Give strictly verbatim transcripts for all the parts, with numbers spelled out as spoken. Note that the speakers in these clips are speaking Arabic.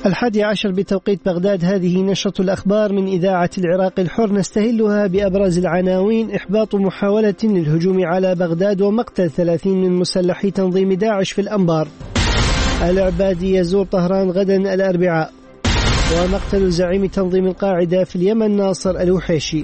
الحادي عشر بتوقيت بغداد. هذه نشرة الأخبار من إذاعة العراق الحر، نستهلها بأبرز العناوين: إحباط محاولة للهجوم على بغداد ومقتل ثلاثين من مسلحي تنظيم داعش في الأنبار. العبادي يزور طهران غدا الأربعاء. ومقتل زعيم تنظيم القاعدة في اليمن ناصر الوحيشي.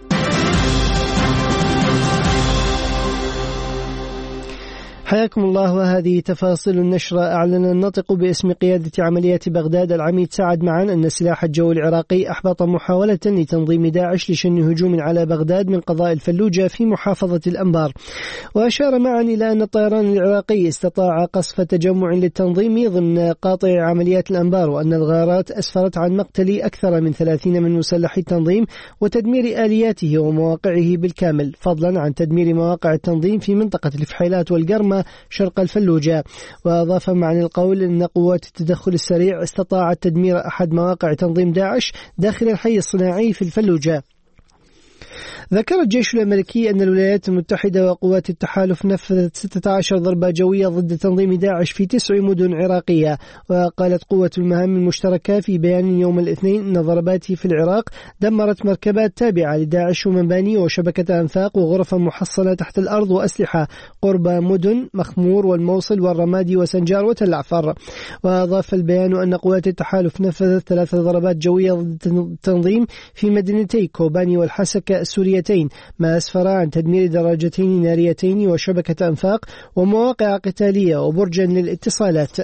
حياكم الله، وهذه تفاصيل النشرة. أعلن الناطق باسم قيادة عمليات بغداد العميد سعد معن أن السلاح الجوي العراقي أحبط محاولة لتنظيم داعش لشن هجوم على بغداد من قضاء الفلوجة في محافظة الأنبار. وأشار معن إلى أن الطيران العراقي استطاع قصف تجمع للتنظيم ضمن قاطع عمليات الأنبار، وأن الغارات أسفرت عن مقتل أكثر من ثلاثين من مسلحي التنظيم وتدمير آلياته ومواقعه بالكامل، فضلا عن تدمير مواقع التنظيم في منطقة الفحيلات والقرمة شرق الفلوجة. وأضاف معن القول أن قوات التدخل السريع استطاعت تدمير أحد مواقع تنظيم داعش داخل الحي الصناعي في الفلوجة. ذكر الجيش الأمريكي أن الولايات المتحدة وقوات التحالف نفذت ستة عشر ضربة جوية ضد تنظيم داعش في تسع مدن عراقية. وقالت قوة المهام المشتركة في بيان يوم الاثنين أن ضرباته في العراق دمرت مركبات تابعة لداعش ومباني وشبكة أنفاق وغرفا محصنة تحت الأرض وأسلحة قرب مدن مخمور والموصل والرمادي وسنجار وتل عفر. وأضاف البيان أن قوات التحالف نفذت ثلاث ضربات جوية ضد التنظيم في مدينتي كوباني والحسكة السورية، ما أسفر عن تدمير دراجتين ناريتين وشبكة أنفاق ومواقع قتالية وبرجا للاتصالات.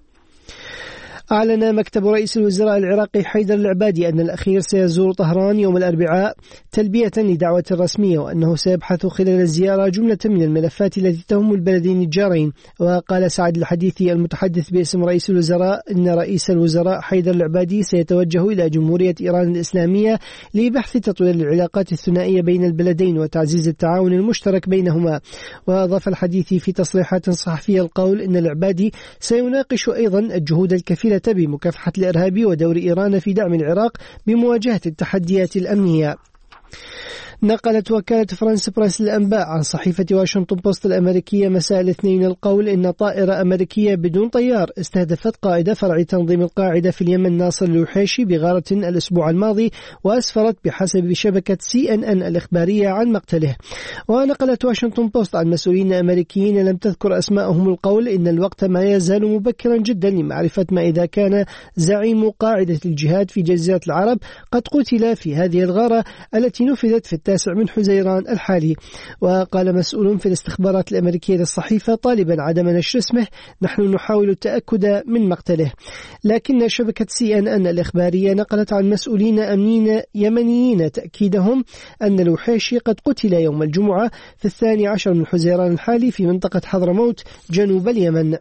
أعلن مكتب رئيس الوزراء العراقي حيدر العبادي أن الأخير سيزور طهران يوم الأربعاء تلبية لدعوة رسمية، وأنه سيبحث خلال الزيارة جملة من الملفات التي تهم البلدين الجارين. وقال سعد الحديثي المتحدث باسم رئيس الوزراء أن رئيس الوزراء حيدر العبادي سيتوجه إلى جمهورية إيران الإسلامية لبحث تطوير العلاقات الثنائية بين البلدين وتعزيز التعاون المشترك بينهما. وأضاف الحديثي في تصريحات صحفية القول أن العبادي سيناقش أيضا الجهود الكفيلة بمكافحة الإرهاب ودور إيران في دعم العراق بمواجهة التحديات الأمنية. نقلت وكالة فرانس بريس الأنباء عن صحيفة واشنطن بوست الأمريكية مساء الاثنين القول إن طائرة أمريكية بدون طيار استهدفت قائد فرع تنظيم القاعدة في اليمن ناصر الوحيشي بغارة الأسبوع الماضي، وأسفرت بحسب شبكة سي إن إن الإخبارية عن مقتله. ونقلت واشنطن بوست عن مسؤولين أمريكيين لم تذكر أسماءهم القول إن الوقت ما يزال مبكرا جدا لمعرفة ما إذا كان زعيم قاعدة الجهاد في جزيرة العرب قد قتل في هذه الغارة التي نفذت في التاسع من حزيران الحالي. وقال مسؤول في الاستخبارات الأمريكية للصحيفة طالبا عدم نشر اسمه: نحن نحاول التأكد من مقتله. لكن شبكة سي إن إن الإخبارية نقلت عن مسؤولين أمنيين يمنيين تأكيدهم أن الوحيشي قد قتل يوم الجمعة في الثاني عشر من حزيران الحالي في منطقة حضرموت جنوب اليمن.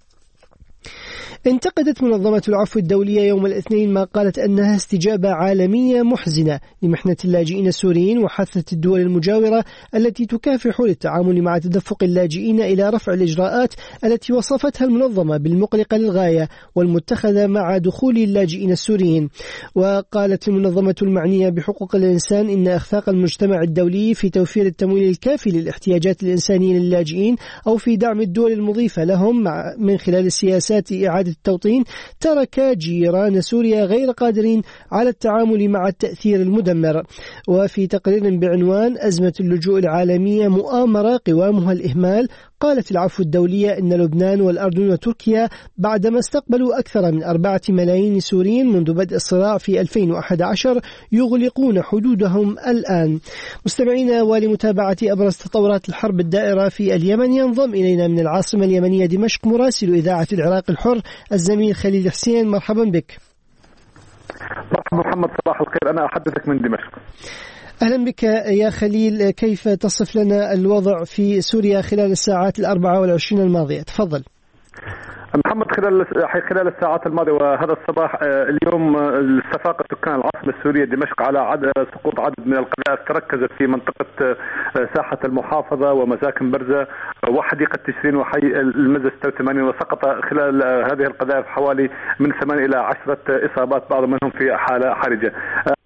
انتقدت منظمة العفو الدولية يوم الاثنين ما قالت أنها استجابة عالمية محزنة لمحنة اللاجئين السوريين، وحثت الدول المجاورة التي تكافح للتعامل مع تدفق اللاجئين إلى رفع الإجراءات التي وصفتها المنظمة بالمقلقة للغاية والمتخذة مع دخول اللاجئين السوريين. وقالت المنظمة المعنية بحقوق الإنسان إن إخفاق المجتمع الدولي في توفير التمويل الكافي للاحتياجات الإنسانية للاجئين أو في دعم الدول المضيفة لهم من خلال السياسات إعادة التوطين ترك جيران سوريا غير قادرين على التعامل مع التأثير المدمر. وفي تقرير بعنوان أزمة اللجوء العالمية مؤامرة قوامها الإهمال، قالت العفو الدولية إن لبنان والأردن وتركيا بعدما استقبلوا أكثر من أربعة ملايين سوريين منذ بدء الصراع في ألفين وأحد عشر يغلقون حدودهم الآن. مستمعينا، ولمتابعة أبرز تطورات الحرب الدائرة في اليمن ينضم إلينا من العاصمة اليمنية دمشق مراسل إذاعة العراق الحر الزميل خليل حسين. مرحبا بك. مرحبا محمد، صباح الخير، أنا أحدثك من دمشق. أهلا بك يا خليل، كيف تصف لنا الوضع في سوريا خلال الساعات الأربعة والعشرين الماضية؟ تفضل. محمد، خلال خلال الساعات الماضية وهذا الصباح اليوم استفاق سكان العاصمة السورية دمشق على عدد سقوط عدد من القذائف تركزت في منطقة ساحة المحافظة ومساكن برزة وحديقة تشرين وحي المزة ستة وثمانين، وسقط خلال هذه القذائف حوالي من ثمان إلى عشرة إصابات، بعض منهم في حالة حرجة.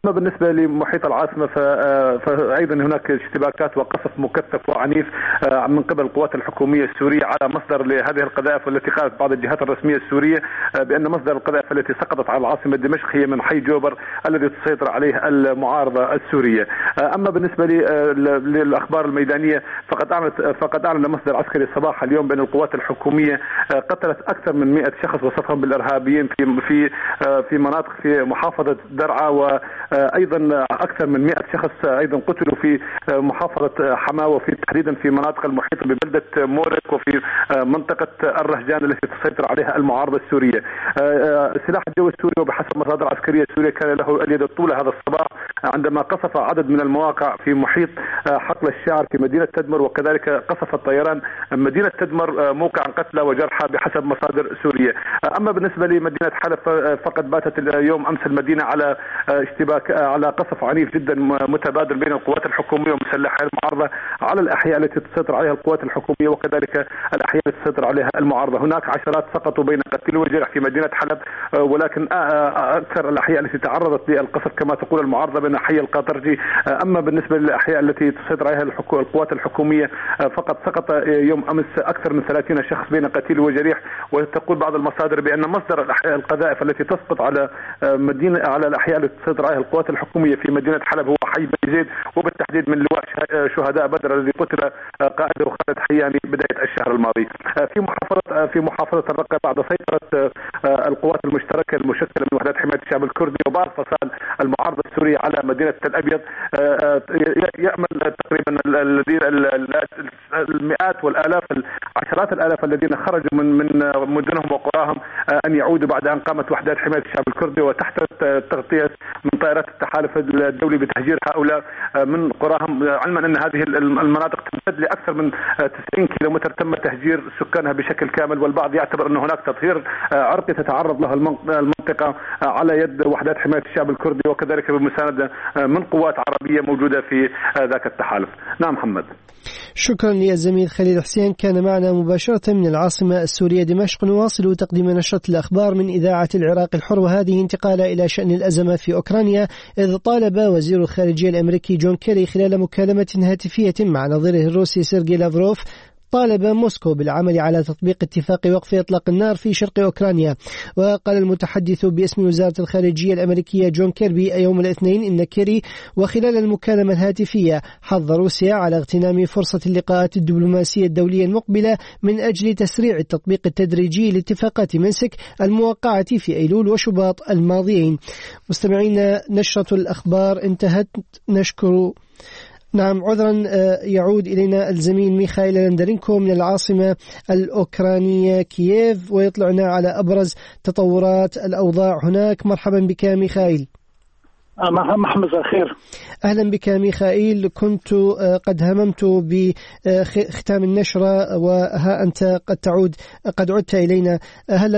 أما بالنسبة لمحيط العاصمة فأيضا هناك اشتباكات وقصف مكثف وعنيف من قبل القوات الحكومية السورية على مصدر لهذه القذائف، والتي قالت بعض الجهات الرسمية السورية بأن مصدر القذائف التي سقطت على العاصمة دمشق هي من حي جوبر الذي تسيطر عليه المعارضة السورية. أما بالنسبة للأخبار الميدانية فقد أعلنت فقد أعلن مصدر عسكري صباح اليوم بأن القوات الحكومية قتلت أكثر من مئة شخص وصفهم بالإرهابيين في في في مناطق في محافظة درعا، وأيضا أكثر من مئة شخص أيضا قتلوا في محافظة حماة، وفي تحديدا في مناطق المحيطة ببلدة مورك وفي منطقة الرهجان التي تسيطر عليها المعارضة السورية. سلاح الجو السوري وبحسب مصادر عسكرية سورية كان له اليد الطولة هذا الصباح عندما قصف عدد من المواقع في محيط حقل الشعر في مدينة تدمر، وكذلك قصف الطيران مدينة تدمر موقعا قتلى وجرحى بحسب مصادر سورية. أما بالنسبة لمدينة حلب فقد باتت اليوم أمس المدينة على اشتباك على قصف عنيف جدا متبادل بين القوات الحكومية ومسلحي المعارضة على الأحياء التي تسيطر عليها القوات الحكومية وكذلك الأحياء التي تسيطر عليها المعارضة. هناك عشرات سقطوا بين قتيل وجرح في مدينة حلب، ولكن أكثر الأحياء التي تعرضت للقصف كما تقول المعارضة بين حي القاطرجي. أما بالنسبة للأحياء التي تسيطر عليها القوات الحكومية فقد سقط يوم أمس أكثر من ثلاثين شخص بين قتيل وجريح، وتقول بعض المصادر بأن مصدر القذائف التي تسقط على مدينة على الأحياء التي تسيطر عليها القوات الحكومية في مدينة حلب هو حي بني زيد، وبالتحديد من لواء شهداء بدر الذي قتل قائده خالد حياني بداية الشهر الماضي. في محافظة في محافظة الرقة بعد سيطرة القوات المشتركة المشكلة من وحدات حماية الشعب الكردي وبعد فصال المعارضة السورية على مدينة تل أبيض، يأمل تقريبا الذين المئات والآلاف عشرات الآلاف الذين خرجوا من من مدنهم وقراهم أن يعودوا بعد أن قامت وحدات حماية الشعب الكردي وتحت تغطية من طائرات التحالف الدولي بتهجير هؤلاء من قراهم، علما أن هذه المناطق تمتد لأكثر من تسعين كيلومتر تم تهجير سكانها بشكل كامل، والبعض يعتبر أن هناك تطهير عرقي تتعرض له المنطقة على يد وحدات حماية الشعب الكردي وكذلك بمساندة من قوات عربية موجودة في ذاك التحالف. نعم محمد. شكرا للزميل خليل حسين، كان معنا مباشرة من العاصمة السورية دمشق. نواصل تقديم نشرة الأخبار من إذاعة العراق الحر، وهذه انتقالة إلى شأن الأزمة في أوكرانيا، إذ طالب وزير الخارجية الأمريكي جون كيري خلال مكالمة هاتفية مع نظيره الروسي سيرجي لافروف طالب موسكو بالعمل على تطبيق اتفاق وقف إطلاق النار في شرق أوكرانيا. وقال المتحدث باسم وزارة الخارجية الأمريكية جون كيربي يوم الاثنين إن كيري وخلال المكالمة الهاتفية حض روسيا على اغتنام فرصة اللقاءات الدبلوماسية الدولية المقبلة من أجل تسريع التطبيق التدريجي لاتفاقات منسك الموقعة في أيلول وشباط الماضيين. مستمعين، نشرة الأخبار انتهت. نشكر نعم عذرا يعود إلينا الزميل ميخائيل لندرينكو من العاصمة الأوكرانية كييف ويطلعنا على أبرز تطورات الأوضاع هناك. مرحبا بك ميخائيل. محمد الخير. أهلا بك ميخائيل. كنت قد هممت بختام النشرة وها أنت قد تعود قد عدت إلينا. هل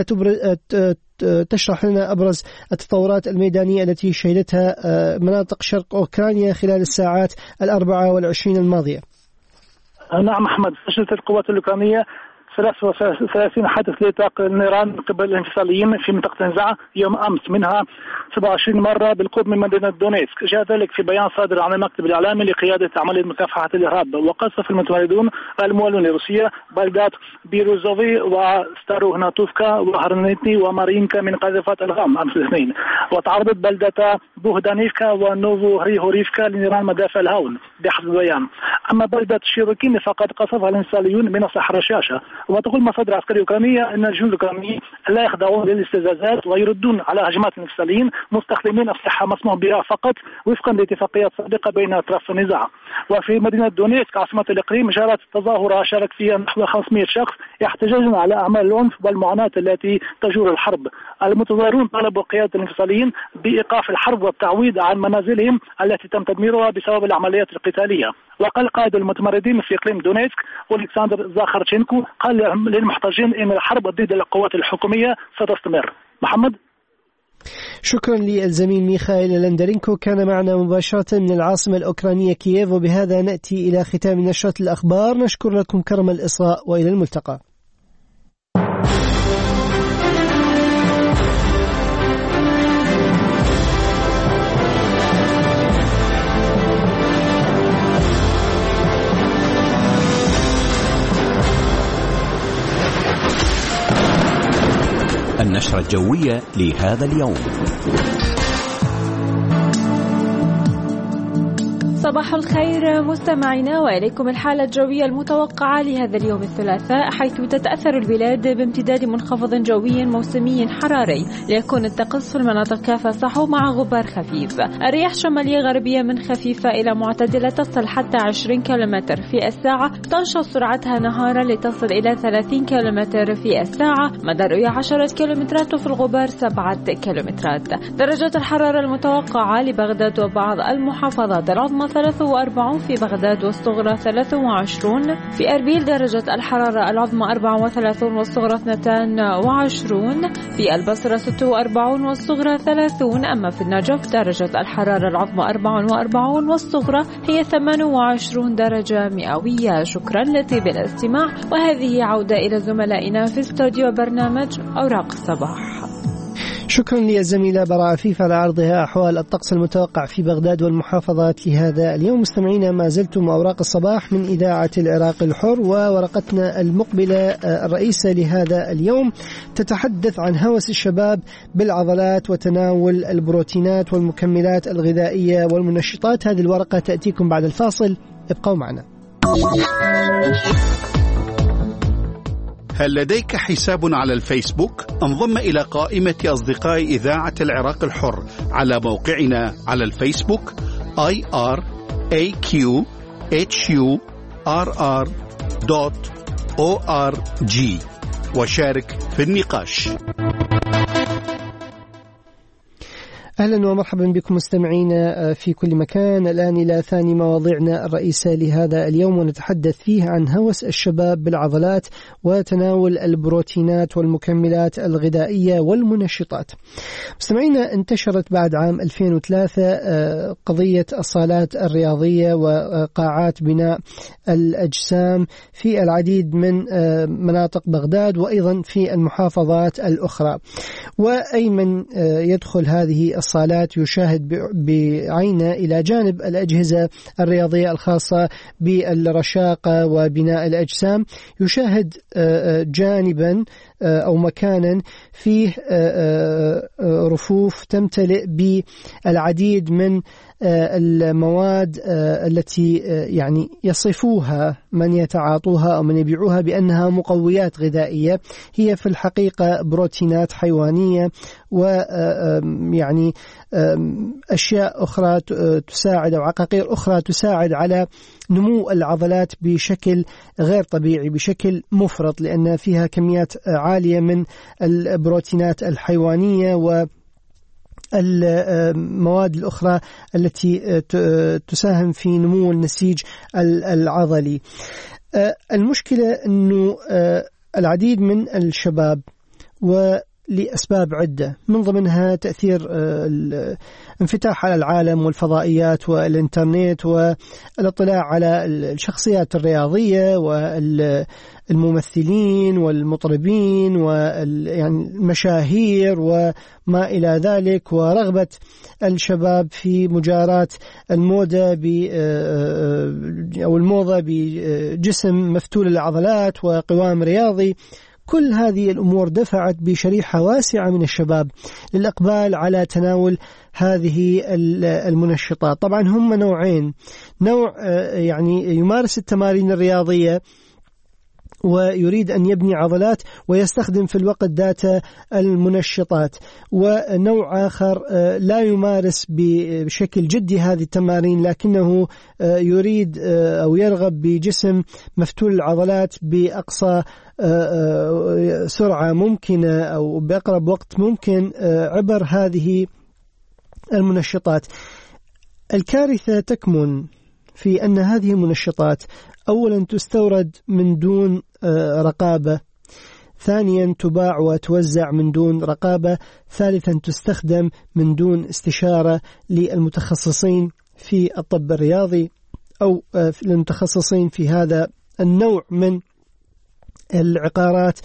تشرح لنا أبرز التطورات الميدانية التي شهدتها مناطق شرق أوكرانيا خلال الساعات الأربعة والعشرين الماضية؟ نعم محمد، فشلت القوات الأوكرانية ثلاثة وثلاثين حادث لإطلاق النيران من قبل الانفصاليين في منطقة نزعة يوم أمس، منها سبعة وعشرين مرة بالقرب من مدينة دونيتسك. جاء ذلك في بيان صادر عن المكتب الإعلامي لقيادة عملية مكافحة الإرهاب. وقصف المتمردون الموالون لروسيا بلدات بيروزوفي وستاروهناتوفكا وهرنيتي ومارينكا من قذيفات الغام أمس الاثنين، وتعرضت بلدة بوهدانيفكا ونوفو هريهوريفكا لنيران مدافع الهاون بحسب البيان. أما بلدة شيروكين فقد قصفها الانفصاليون من الصحراء الشاشة. وتقول مصادر عسكرية أوكرانية أن الجنود الأوكرانيين لا يخضعون للاستفزازات ويردون على هجمات الانفصاليين مستخدمين أسلحة مسموح بها فقط وفقا لاتفاقيات سابقة بين أطراف النزاع. وفي مدينة دونيتسك عاصمة الإقليم جرت تظاهرة شارك فيها نحو خمسمئة شخص يحتججون على أعمال العنف والمعاناة التي تجور الحرب. المتظاهرون طالبوا قيادة الانفصاليين بإيقاف الحرب والتعويض عن منازلهم التي تم تدميرها بسبب العمليات القتالية. وقال قائد المتمردين في إقليم دونيتسك أولكسندر زاخرتشينكو قال للمحتجين إن الحرب ضد القوات الحكومية ستستمر. محمد. شكرا للزميل ميخائيل لندرينكو، كان معنا مباشرة من العاصمة الأوكرانية كييف. وبهذا نأتي إلى ختام نشرة الأخبار. نشكر لكم كرم الإصغاء وإلى الملتقى. الجوية لهذا اليوم. صباح الخير مستمعينا، وإليكم الحالة الجوية المتوقعة لهذا اليوم الثلاثاء، حيث تتأثر البلاد بامتداد منخفض جوي موسمي حراري، ليكون الطقس في المناطق كافة صحو مع غبار خفيف. الرياح شمالية غربية من خفيفة إلى معتدلة تصل حتى عشرين كيلومتر في الساعة، تنشط سرعتها نهارا لتصل إلى ثلاثين كيلومتر في الساعة، مدى الرؤية عشرة كيلومترات وفي الغبار سبعة كيلومترات. درجة الحرارة المتوقعة لبغداد وبعض المحافظات: العظمى ثلاثة وأربعين في بغداد والصغرى ثلاثة وعشرين، في أربيل درجة الحرارة العظمى أربعة وثلاثين والصغرى اثنتين وعشرين، في البصرة ستة وأربعين والصغرى ثلاثين، أما في النجف درجة الحرارة العظمى أربعة وأربعين والصغرى هي ثمانية وعشرين درجة مئوية. شكرا لطيب الاستماع، وهذه عودة إلى زملائنا في استوديو برنامج أوراق الصباح. شكرا للزميلة براء عفيف على عرضها أحوال الطقس المتوقع في بغداد والمحافظات لهذا اليوم. مستمعينا، ما زلتم أوراق الصباح من إذاعة العراق الحر، وورقتنا المقبلة الرئيسة لهذا اليوم تتحدث عن هوس الشباب بالعضلات وتناول البروتينات والمكملات الغذائية والمنشطات. هذه الورقة تأتيكم بعد الفاصل، ابقوا معنا. هل لديك حساب على الفيسبوك؟ انضم إلى قائمة أصدقاء إذاعة العراق الحر على موقعنا على الفيسبوك آي آر إيه كيو إتش يو آر آر دوت أو آر جي وشارك في النقاش. أهلا ومرحبا بكم مستمعينا في كل مكان. الآن إلى ثاني مواضيعنا الرئيسة لهذا اليوم، ونتحدث فيه عن هوس الشباب بالعضلات وتناول البروتينات والمكملات الغذائية والمنشطات. مستمعينا، انتشرت بعد عام ألفين وثلاثة قضية الصالات الرياضية وقاعات بناء الأجسام في العديد من مناطق بغداد وأيضا في المحافظات الأخرى، وأي من يدخل هذه الصالات يشاهد بعينه إلى جانب الأجهزة الرياضية الخاصة بالرشاقة وبناء الأجسام، يشاهد جانبا أو مكانا فيه رفوف تمتلئ بالعديد من المواد التي يعني يصفوها من يتعاطوها أو من يبيعوها بأنها مقويات غذائية. هي في الحقيقة بروتينات حيوانية ويعني أشياء أخرى تساعد أو عقاقير أخرى تساعد على نمو العضلات بشكل غير طبيعي، بشكل مفرط، لأن فيها كميات عالية من البروتينات الحيوانية و المواد الأخرى التي تساهم في نمو النسيج العضلي. المشكلة أنه العديد من الشباب ولأسباب عدة، من ضمنها تأثير الانفتاح على العالم والفضائيات والإنترنت والاطلاع على الشخصيات الرياضية والممثلين والمطربين والمشاهير وما إلى ذلك، ورغبة الشباب في مجاراة الموضة أو الموضة بجسم مفتول العضلات وقوام رياضي. كل هذه الأمور دفعت بشريحة واسعة من الشباب للإقبال على تناول هذه المنشطات. طبعا هم نوعين، نوع يعني يمارس التمارين الرياضية ويريد أن يبني عضلات ويستخدم في الوقت ذات المنشطات، ونوع آخر لا يمارس بشكل جدي هذه التمارين لكنه يريد أو يرغب بجسم مفتول العضلات بأقصى سرعة ممكنة أو بأقرب وقت ممكن عبر هذه المنشطات. الكارثة تكمن في أن هذه المنشطات أولا تستورد من دون رقابة، ثانيا تباع وتوزع من دون رقابة، ثالثا تستخدم من دون استشارة للمتخصصين في الطب الرياضي أو المتخصصين في هذا النوع من العقارات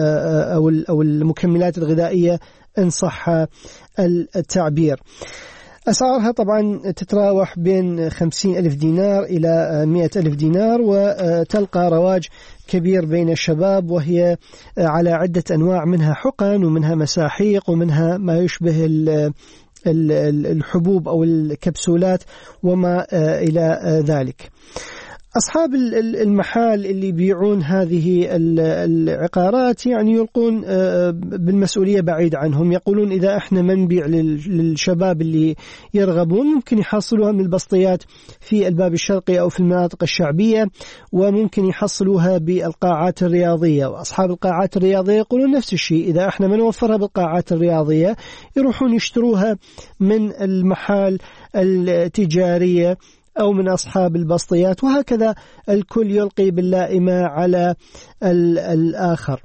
أو المكملات الغذائية إن صح التعبير. أسعارها طبعا تتراوح بين خمسين ألف دينار إلى مئة ألف دينار، وتلقى رواج كبير بين الشباب، وهي على عدة أنواع، منها حقن ومنها مساحيق ومنها ما يشبه الحبوب أو الكبسولات وما إلى ذلك. أصحاب المحال اللي يبيعون هذه العقارات يعني يلقون بالمسؤولية بعيد عنهم، يقولون إذا إحنا ما نبيع للشباب اللي يرغبون ممكن يحصلوها من البسطيات في الباب الشرقي أو في المناطق الشعبية، وممكن يحصلوها بالقاعات الرياضية. وأصحاب القاعات الرياضية يقولون نفس الشيء، إذا إحنا ما نوفرها بالقاعات الرياضية يروحون يشتروها من المحال التجارية أو من أصحاب البسطيات، وهكذا الكل يلقي باللائمة على الآخر.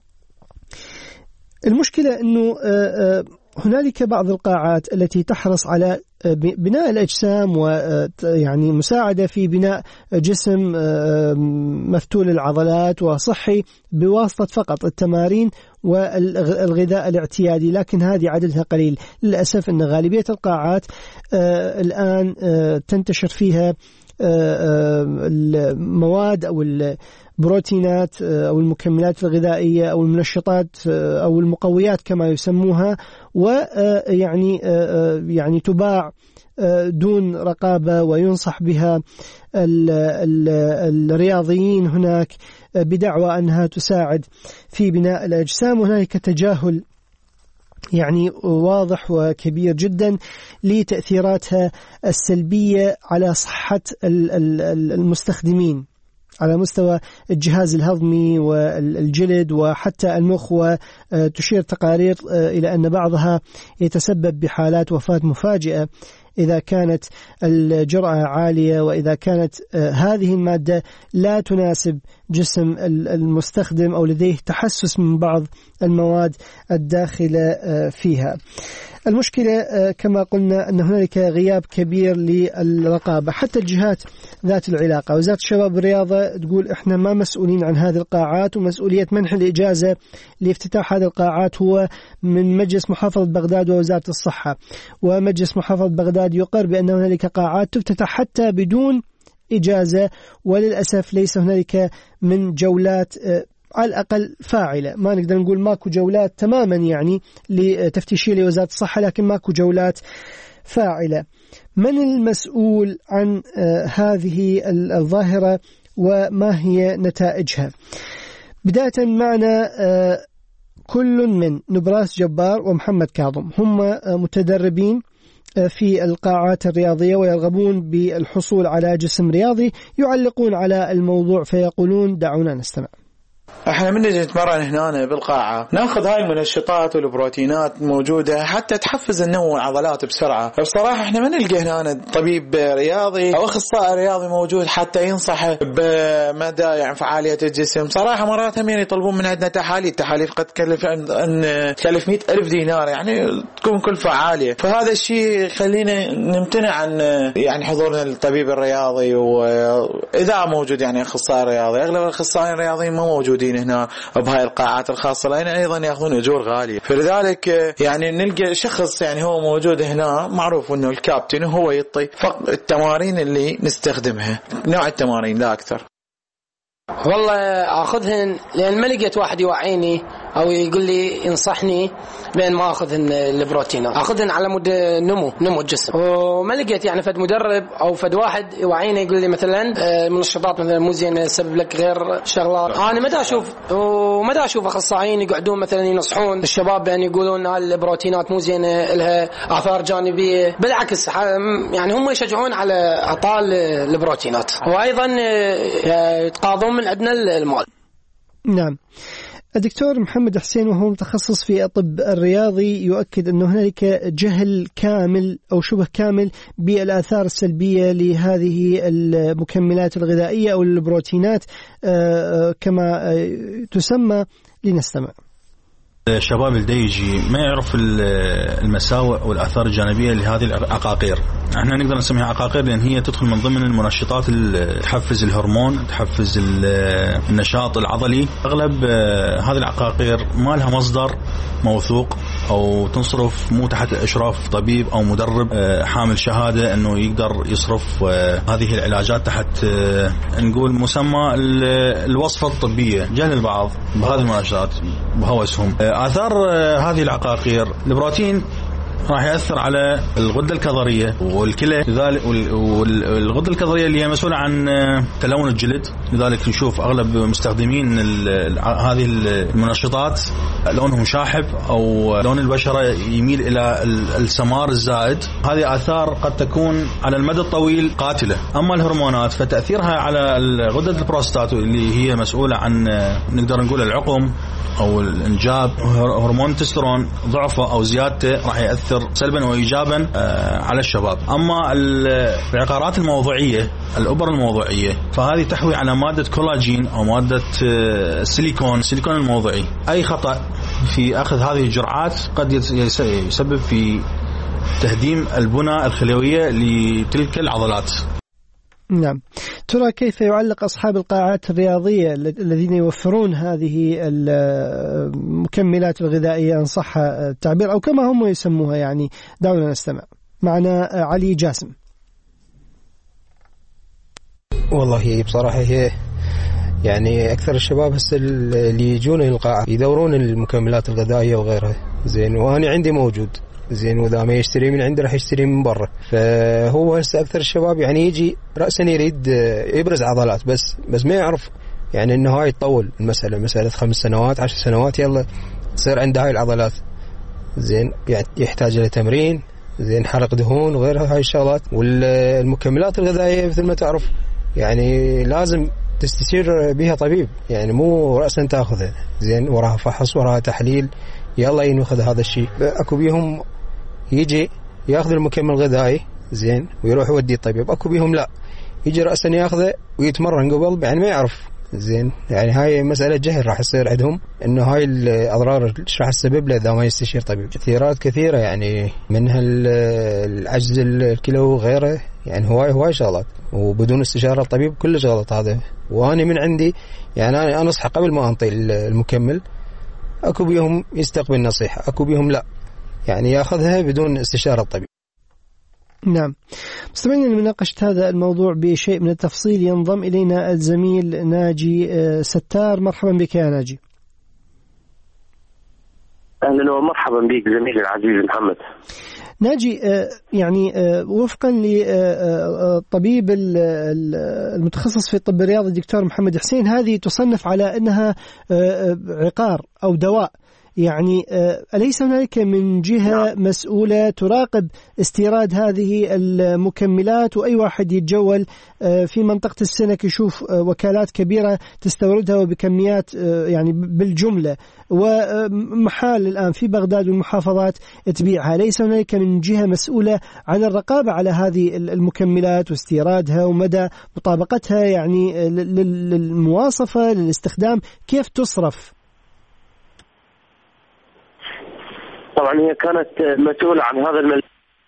المشكلة أنه هنالك بعض القاعات التي تحرص على بناء الأجسام ويعني مساعدة في بناء جسم مفتول العضلات وصحي بواسطة فقط التمارين والغذاء الاعتيادي، لكن هذه عددها قليل. للأسف أن غالبية القاعات الآن تنتشر فيها المواد أو البروتينات أو المكملات الغذائية أو المنشطات أو المقويات كما يسموها، ويعني يعني تباع دون رقابة، وينصح بها الرياضيين هناك بدعوى أنها تساعد في بناء الأجسام. وهناك تجاهل يعني واضح وكبير جدا لتأثيراتها السلبية على صحة المستخدمين على مستوى الجهاز الهضمي والجلد وحتى المخ، وتشير تقارير إلى أن بعضها يتسبب بحالات وفاة مفاجئة إذا كانت الجرعة عالية، وإذا كانت هذه المادة لا تناسب جسم المستخدم أو لديه تحسس من بعض المواد الداخلة فيها. المشكلة كما قلنا أن هنالك غياب كبير للرقابة، حتى الجهات ذات العلاقة. وزارة الشباب والرياضة تقول إحنا ما مسؤولين عن هذه القاعات، ومسؤولية منح الإجازة لافتتاح هذه القاعات هو من مجلس محافظة بغداد ووزارة الصحة. ومجلس محافظة بغداد يقر بأن هنالك قاعات تفتتح حتى بدون إجازة، وللأسف ليس هنالك من جولات على الأقل فاعلة. ما نقدر نقول ماكو جولات تماما يعني لتفتيشية لوزارة الصحة، لكن ماكو جولات فاعلة. من المسؤول عن هذه الظاهرة وما هي نتائجها؟ بداية معنا كل من نبراس جبار ومحمد كاظم، هم متدربين في القاعات الرياضية ويرغبون بالحصول على جسم رياضي، يعلقون على الموضوع فيقولون دعونا نستمع. احنا من نجي نتمرن هنا بالقاعة ناخذ هاي المنشطات والبروتينات موجودة حتى تحفز النمو العضلات بسرعة. بصراحة احنا ما نلقى هنا طبيب رياضي او اخصائي رياضي موجود حتى ينصح بمدى يعني فعالية الجسم. صراحة مرات هم يطلبون من عندنا تحاليل، تحاليل قد تكلف ان تكلف مئة ألف دينار، يعني تكون كلفة عالية. فهذا الشيء يخلينا نمتنع عن يعني حضورنا للطبيب الرياضي، واذا موجود يعني اخصائي رياضي. اغلب الاخصائيين الرياضيين ما موجودين هنا بهاي القاعات الخاصة، لأن أيضا يأخذون أجور غالية. فلذلك يعني نلقى شخص يعني هو موجود هنا معروف أنه الكابتن هو يعطي فقط التمارين اللي نستخدمها، نوع التمارين لا أكثر. والله أخذهن لأن ما لقيت واحد يوعيني أو يقول لي ينصحني بين ما أخذهن البروتينات، أخذهن على مود نمو نمو الجسم. وما لقيت يعني فد مدرب أو فد واحد يوعيني يقول لي مثلا منشطات مثلا مو زين يسبب لك غير شغلات. أنا ما دا أشوف وما دا أشوف أخصائيين يقعدون مثلا ينصحون الشباب بأن يقولون البروتينات مو زين لها آثار جانبية. بالعكس يعني هم يشجعون على أعطاء البروتينات، وأيضا يتقاضون من عندنا المال. نعم. الدكتور محمد حسين وهو متخصص في الطب الرياضي يؤكد أن هنالك جهل كامل أو شبه كامل بالآثار السلبية لهذه المكملات الغذائية أو البروتينات كما تسمى. لنستمع. الشباب اللي يجي ما يعرف المساوئ والآثار الجانبية لهذه العقاقير. احنا نقدر نسميها عقاقير لأن هي تدخل من ضمن المنشطات اللي تحفز الهرمون، تحفز النشاط العضلي. أغلب هذه العقاقير ما لها مصدر موثوق أو تنصرف مو تحت إشراف طبيب أو مدرب حامل شهادة أنه يقدر يصرف هذه العلاجات تحت نقول مسمى الوصفة الطبية. جهل البعض بهذه المناشطات بهوسهم. آثار هذه العقاقير البروتين راح يأثر على الغدة الكظرية والكلى، لذلك والغدة الكظرية اللي هي مسؤولة عن تلون الجلد، لذلك نشوف أغلب مستخدمين هذه المنشطات لونهم شاحب أو لون البشرة يميل إلى السمار الزائد. هذه آثار قد تكون على المدى الطويل قاتلة. أما الهرمونات فتأثيرها على غدة البروستات اللي هي مسؤولة عن نقدر نقول العقم أو الإنجاب، هرمون التستيرون ضعفه أو زيادته راح يأثر سلبا وإيجابا على الشباب. أما العقارات الموضعية الأبر الموضعية فهذه تحوي على مادة كولاجين أو مادة سيليكون سيليكون الموضعي. أي خطأ في أخذ هذه الجرعات قد يسبب في تهديم البنى الخلوية لتلك العضلات. نعم. ترى كيف يعلق أصحاب القاعات الرياضية الذين يوفرون هذه المكملات الغذائية إن صح التعبير أو كما هم يسموها؟ يعني دعونا نستمع. معنا علي جاسم. والله بصراحة هي يعني أكثر الشباب هسه اللي يجون القاعة يدورون المكملات الغذائية وغيرها زين، وأنا عندي موجود زين، وإذا ما يشتري من عنده راح يشتري من برا. فهو هسه أكثر الشباب يعني يجي رأسا يريد يبرز عضلات بس بس ما يعرف يعني إنه هاي تطول المسألة، مسألة خمس سنوات عشر سنوات يلا تصير عنده هاي العضلات زين، يعني يحتاج إلى تمرين زين، حرق دهون وغيرها هاي الشغلات. والمكملات الغذائية مثل ما تعرف يعني لازم تستشير بها طبيب، يعني مو رأسا تأخذها زين، وراها فحص وراها تحليل يلا ينخذ هذا الشيء. أكو بيهم يجي ياخذ المكمل الغذائي زين ويروح يودي الطبيب، أكو بيهم لا يجي رأسا ياخذه ويتمرن قبل يعني ما يعرف زين. يعني هاي مسألة جهل راح يصير عندهم إنه هاي الأضرار إيش راح تسبب له إذا ما يستشير طبيب. كثيرات كثيرة يعني منها العجز الكلى وغيره، يعني هواي هواي شغلات وبدون استشارة الطبيب كل شغلات هذا. وأنا من عندي يعني أنا أنصح قبل ما أنطي المكمل، أكو بيهم يستقبل نصيحة، أكو بيهم لا يعني يأخذها بدون استشارة الطبيب. نعم. مستمعين لمناقشة هذا الموضوع بشيء من التفصيل ينضم إلينا الزميل ناجي ستار. مرحبا بك يا ناجي. أهلا ومرحبا بك زميلي العزيز محمد. ناجي، يعني وفقا للطبيب المتخصص في الطب الرياضي الدكتور محمد حسين، هذه تصنف على أنها عقار أو دواء. يعني أليس هنالك من جهة مسؤولة تراقب استيراد هذه المكملات؟ وأي واحد يتجول في منطقة السنك يشوف وكالات كبيرة تستوردها وبكميات يعني بالجملة، ومحال الآن في بغداد والمحافظات تبيعها. أليس هنالك من جهة مسؤولة عن الرقابة على هذه المكملات واستيرادها ومدى مطابقتها يعني للمواصفة للاستخدام؟ كيف تصرف؟ طبعا هي كانت مسؤولة عن هذا الملف.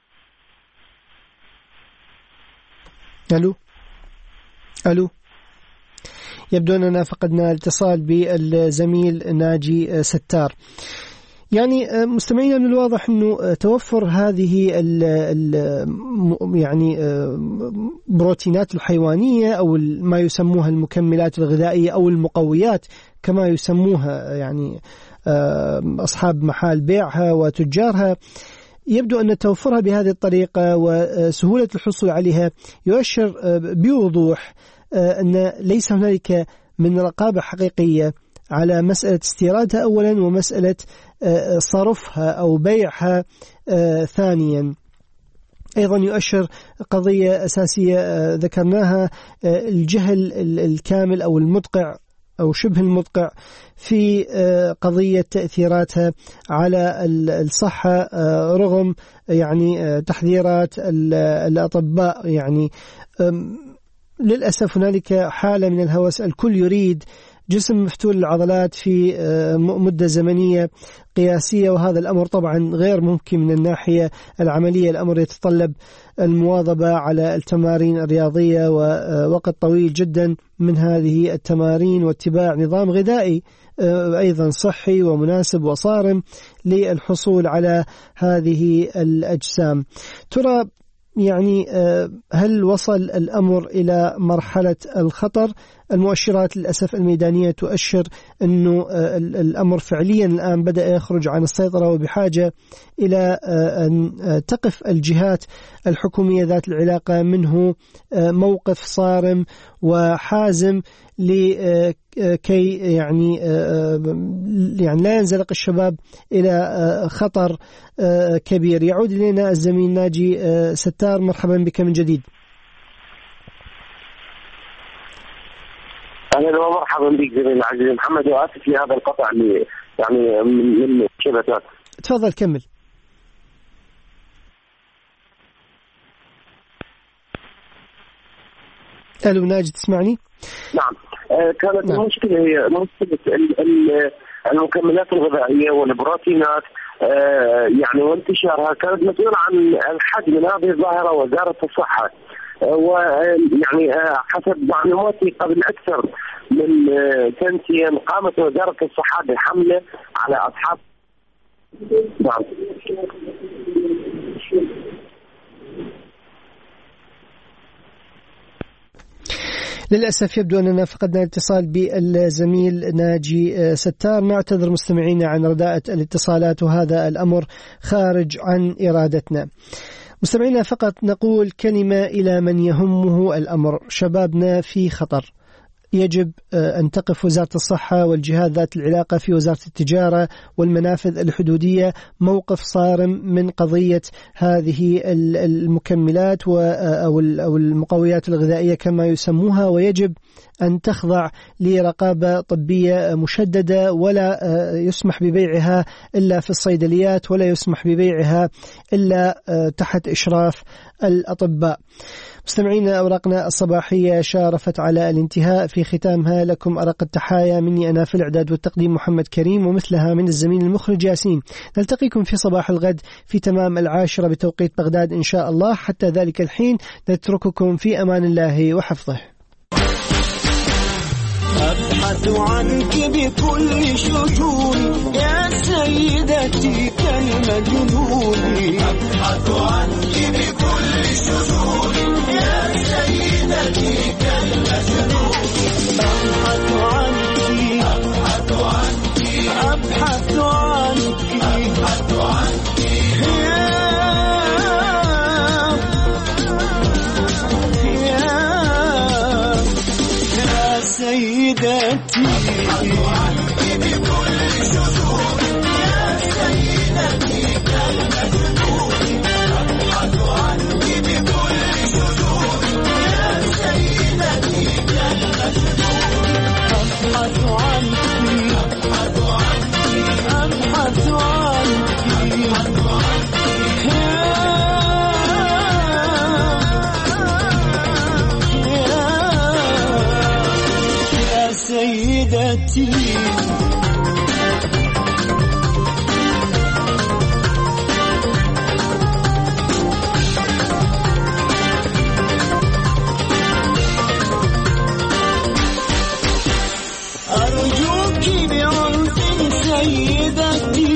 ألو ألو يبدو أننا فقدنا الاتصال بالزميل ناجي ستار. يعني مستمعين، من الواضح أنه توفر هذه ال ال يعني بروتينات الحيوانية أو ما يسموها المكملات الغذائية أو المقويات كما يسموها يعني أصحاب محال بيعها وتجارها، يبدو أن توفرها بهذه الطريقة وسهولة الحصول عليها يؤشر بوضوح أن ليس هنالك من رقابة حقيقية على مسألة استيرادها أولا ومسألة صرفها أو بيعها ثانيا. أيضا يؤشر قضية أساسية ذكرناها، الجهل الكامل أو المدقع أو شبه المدقع في قضية تأثيراتها على الصحة رغم يعني تحذيرات الأطباء. يعني للأسف هنالك حالة من الهوس، الكل يريد جسم مفتول العضلات في مدة زمنية قياسية، وهذا الأمر طبعا غير ممكن من الناحية العملية. الأمر يتطلب المواظبة على التمارين الرياضية ووقت طويل جدا من هذه التمارين، واتباع نظام غذائي أيضا صحي ومناسب وصارم للحصول على هذه الأجسام. ترى يعني هل وصل الأمر إلى مرحلة الخطر؟ المؤشرات للأسف الميدانية تؤشر أنه الأمر فعليا الآن بدأ يخرج عن السيطرة، وبحاجة إلى أن تقف الجهات الحكومية ذات العلاقة منه موقف صارم وحازم لكي يعني يعني لا ينزلق الشباب إلى خطر كبير. يعود إلينا الزميل ناجي ستار، مرحبا بك من جديد. أهلا ومرحبا بك زميلي العزيز محمد، وآسف لهذا القطع اللي يعني من الشبكات. تفضل كمل. ألو ناجي تسمعني؟ نعم. آه كانت نعم. المشكلة هي مشكلة المكملات الغذائية والبروتينات آه يعني وانتشارها، كانت مسؤولة عن الحد من هذه الظاهرة وزارة الصحة. ويعني حسب معلوماتي قبل أكثر من سنتين قامت وزارة الصحة بحملة على أصحاب. نعم. للأسف يبدو أننا فقدنا الاتصال بالزميل ناجي ستار. نعتذر مستمعينا عن رداءة الاتصالات، وهذا الأمر خارج عن إرادتنا. مستمعينا فقط نقول كلمة إلى من يهمه الأمر. شبابنا في خطر، يجب أن تقف وزارة الصحة والجهات ذات العلاقة في وزارة التجارة والمنافذ الحدودية موقف صارم من قضية هذه المكملات أو المقويات الغذائية كما يسموها، ويجب أن تخضع لرقابة طبية مشددة، ولا يسمح ببيعها إلا في الصيدليات، ولا يسمح ببيعها إلا تحت إشراف الأطباء. مستمعين، أوراقنا الصباحية شارفت على الانتهاء. في ختامها لكم أرق التحايا مني أنا في الإعداد والتقديم محمد كريم، ومثلها من الزميل المخرج ياسين. نلتقيكم في صباح الغد في تمام العاشرة بتوقيت بغداد إن شاء الله. حتى ذلك الحين نترككم في أمان الله وحفظه. أبحث عنك بكل شجون يا سيدتي كالمجنون. أبحث عنك بكل شجون يا سيدتي كالمجنون. أبحث عنك أبحث عنك أبحث عنك أبحث عنك سيدتي. أبحث عنك بكل شجون يا سيدتي كالمجنون. أبحث عنك بكل شجون يا سيدتي كالمجنون. أبحث عنك أبحث عنك أبحث عنك أبحث عنك سيدتي. أرجوك بعنف سيدتي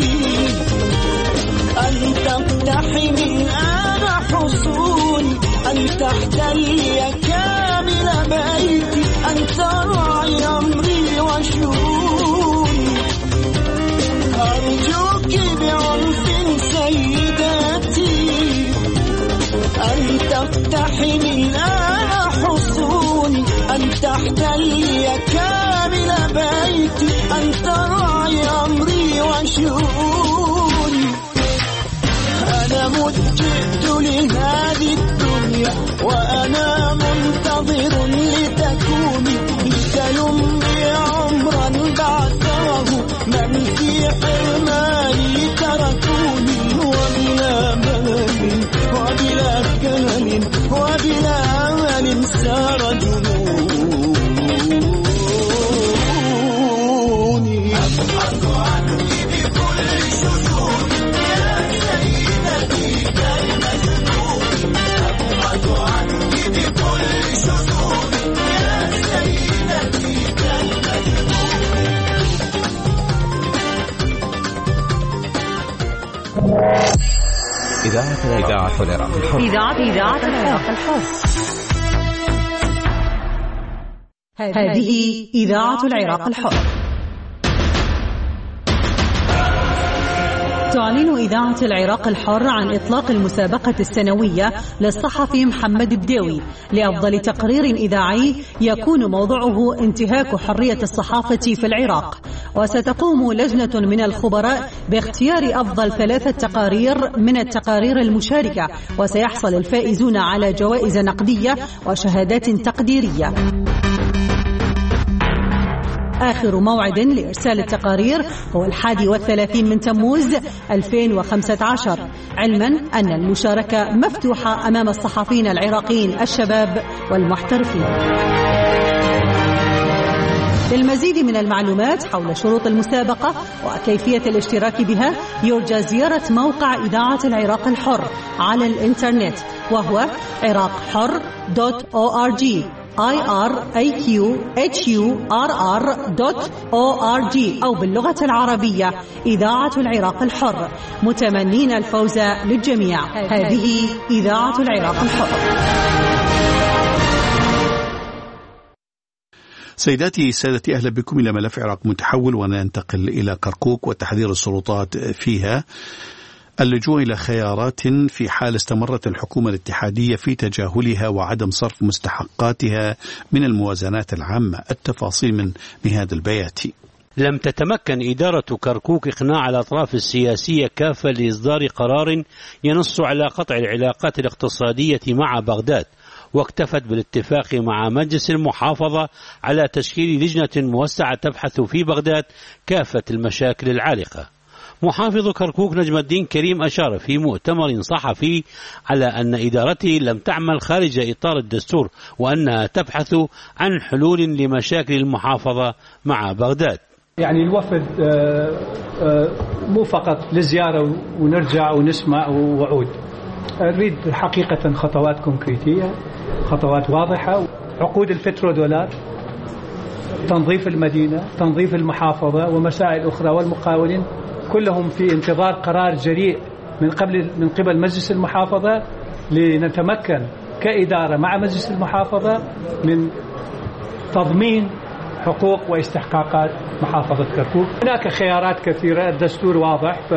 أن تقتحمي الآن حصون، أن تحتلي كامل بيتي، أن ترعي أمري وشؤوني. أرجوك بعنف سيدتي أن تقتحمي الآن حصوني، أن تحتلي كامل بيتي، أن ترعي أمري وشؤوني. أنا مجئت لهذه الدنيا وأنا منتظر لتكوني، لتلمي عمرا بعثه من في حرماني تركوني، وبلا مال وبلا كهل وبلا أمل سار جنون. إذاعة العراق الحر. إذاعة إذاعة العراق الحر. هذه إذاعة العراق الحر. تعلن إذاعة العراق الحر عن إطلاق المسابقة السنوية للصحفي محمد بداوي لأفضل تقرير إذاعي يكون موضوعه انتهاك حرية الصحافة في العراق، وستقوم لجنة من الخبراء باختيار أفضل ثلاثة تقارير من التقارير المشاركة، وسيحصل الفائزون على جوائز نقدية وشهادات تقديرية. آخر موعد لإرسال التقارير هو الحادي والثلاثين من تموز ألفين وخمسة عشر، علما أن المشاركة مفتوحة أمام الصحفيين العراقيين الشباب والمحترفين. للمزيد من المعلومات حول شروط المسابقة وكيفية الاشتراك بها يرجى زيارة موقع إذاعة العراق الحر على الإنترنت، وهو عراق حر دوت أو آر جي I R A Q H U R R dot O R G أو باللغة العربية إذاعة العراق الحر، متمنين الفوز للجميع. هذه إذاعة العراق الحر. سيداتي سادتي، أهلا بكم إلى ملف عراق متحول، وننتقل إلى كركوك وتحذير السلطات فيها اللجوء إلى خيارات في حال استمرت الحكومة الاتحادية في تجاهلها وعدم صرف مستحقاتها من الموازنات العامة. التفاصيل من نهاد البياتي. لم تتمكن إدارة كركوك إقناع الأطراف السياسية كافة لإصدار قرار ينص على قطع العلاقات الاقتصادية مع بغداد، واكتفت بالاتفاق مع مجلس المحافظة على تشكيل لجنة موسعة تبحث في بغداد كافة المشاكل العالقة. محافظ كركوك نجم الدين كريم أشار في مؤتمر صحفي على أن إدارته لم تعمل خارج إطار الدستور، وأنها تبحث عن حلول لمشاكل المحافظة مع بغداد. يعني الوفد مو فقط للزيارة ونرجع ونسمع ووعود، نريد حقيقة خطوات كونكريتية، خطوات واضحة. عقود البترودولار، تنظيف المدينة، تنظيف المحافظة ومسائل أخرى، والمقاولين كلهم في انتظار قرار جريء من قبل من قبل مجلس المحافظة لنتمكن كإدارة مع مجلس المحافظة من تضمين حقوق واستحقاقات محافظة كركوك. هناك خيارات كثيرة، الدستور واضح، ف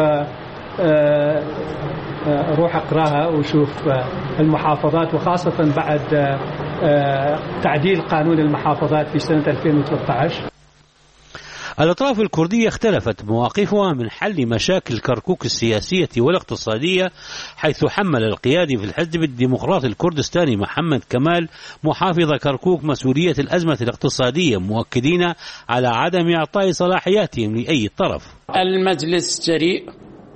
روح اقراها وشوف المحافظات، وخاصة بعد تعديل قانون المحافظات في سنة ألفين وثلاثة عشر. الأطراف الكردية اختلفت مواقفها من حل مشاكل كركوك السياسية والاقتصادية، حيث حمل القيادي في الحزب الديمقراطي الكردستاني محمد كمال محافظ كركوك مسؤولية الأزمة الاقتصادية، مؤكدين على عدم إعطاء صلاحياتهم لأي طرف. المجلس جريء،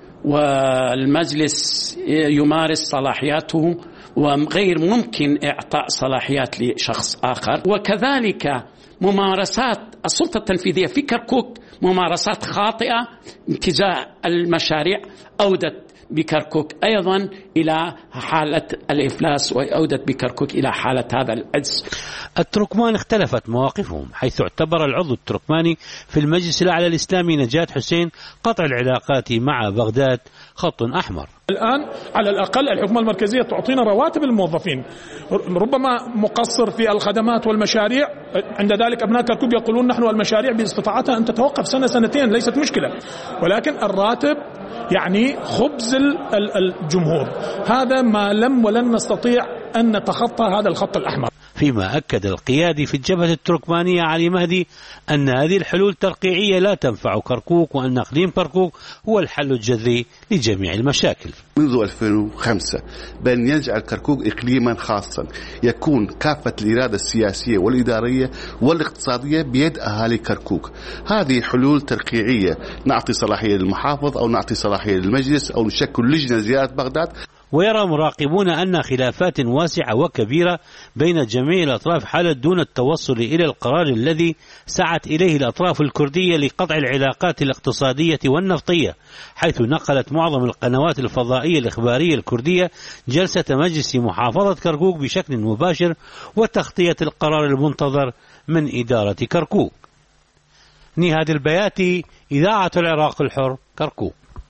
والمجلس يمارس صلاحياته، وغير ممكن إعطاء صلاحيات لشخص آخر. وكذلك ممارسات السلطة التنفيذية في كركوك ممارسات خاطئة تجاه المشاريع أودت بكركوك أيضا إلى حالة الإفلاس، وأودت بكركوك إلى حالة هذا العجز. التركمان اختلفت مواقفهم، حيث اعتبر العضو التركماني في المجلس الأعلى الإسلامي نجاة حسين قطع العلاقات مع بغداد خط أحمر. الآن على الأقل الحكومة المركزية تعطينا رواتب الموظفين، ربما مقصر في الخدمات والمشاريع. عند ذلك أبناء كركوك يقولون نحن المشاريع باستطاعتها أن تتوقف سنة سنتين ليست مشكلة، ولكن الراتب يعني خبز الجمهور. هذا ما لم ولن نستطيع أن نتخطى هذا الخط الأحمر. فيما أكد القيادي في الجبهة التركمانية علي مهدي أن هذه الحلول ترقيعية لا تنفع كركوك، وأن إقليم كركوك هو الحل الجذري لجميع المشاكل. منذ ألفين وخمسة بأن يجعل كركوك إقليما خاصا يكون كافة الإرادة السياسية والإدارية والاقتصادية بيد أهالي كركوك. هذه حلول ترقيعية، نعطي صلاحية للمحافظ أو نعطي صلاحية للمجلس أو نشكل لجنة زيارة بغداد. ويرى مراقبون أن خلافات واسعة وكبيرة بين جميع الأطراف حالت دون التوصل إلى القرار الذي سعت إليه الأطراف الكردية لقطع العلاقات الاقتصادية والنفطية، حيث نقلت معظم القنوات الفضائية الإخبارية الكردية جلسة مجلس محافظة كركوك بشكل مباشر وتغطية القرار المنتظر من إدارة كركوك. نهاد البياتي، إذاعة العراق الحر، كركوك.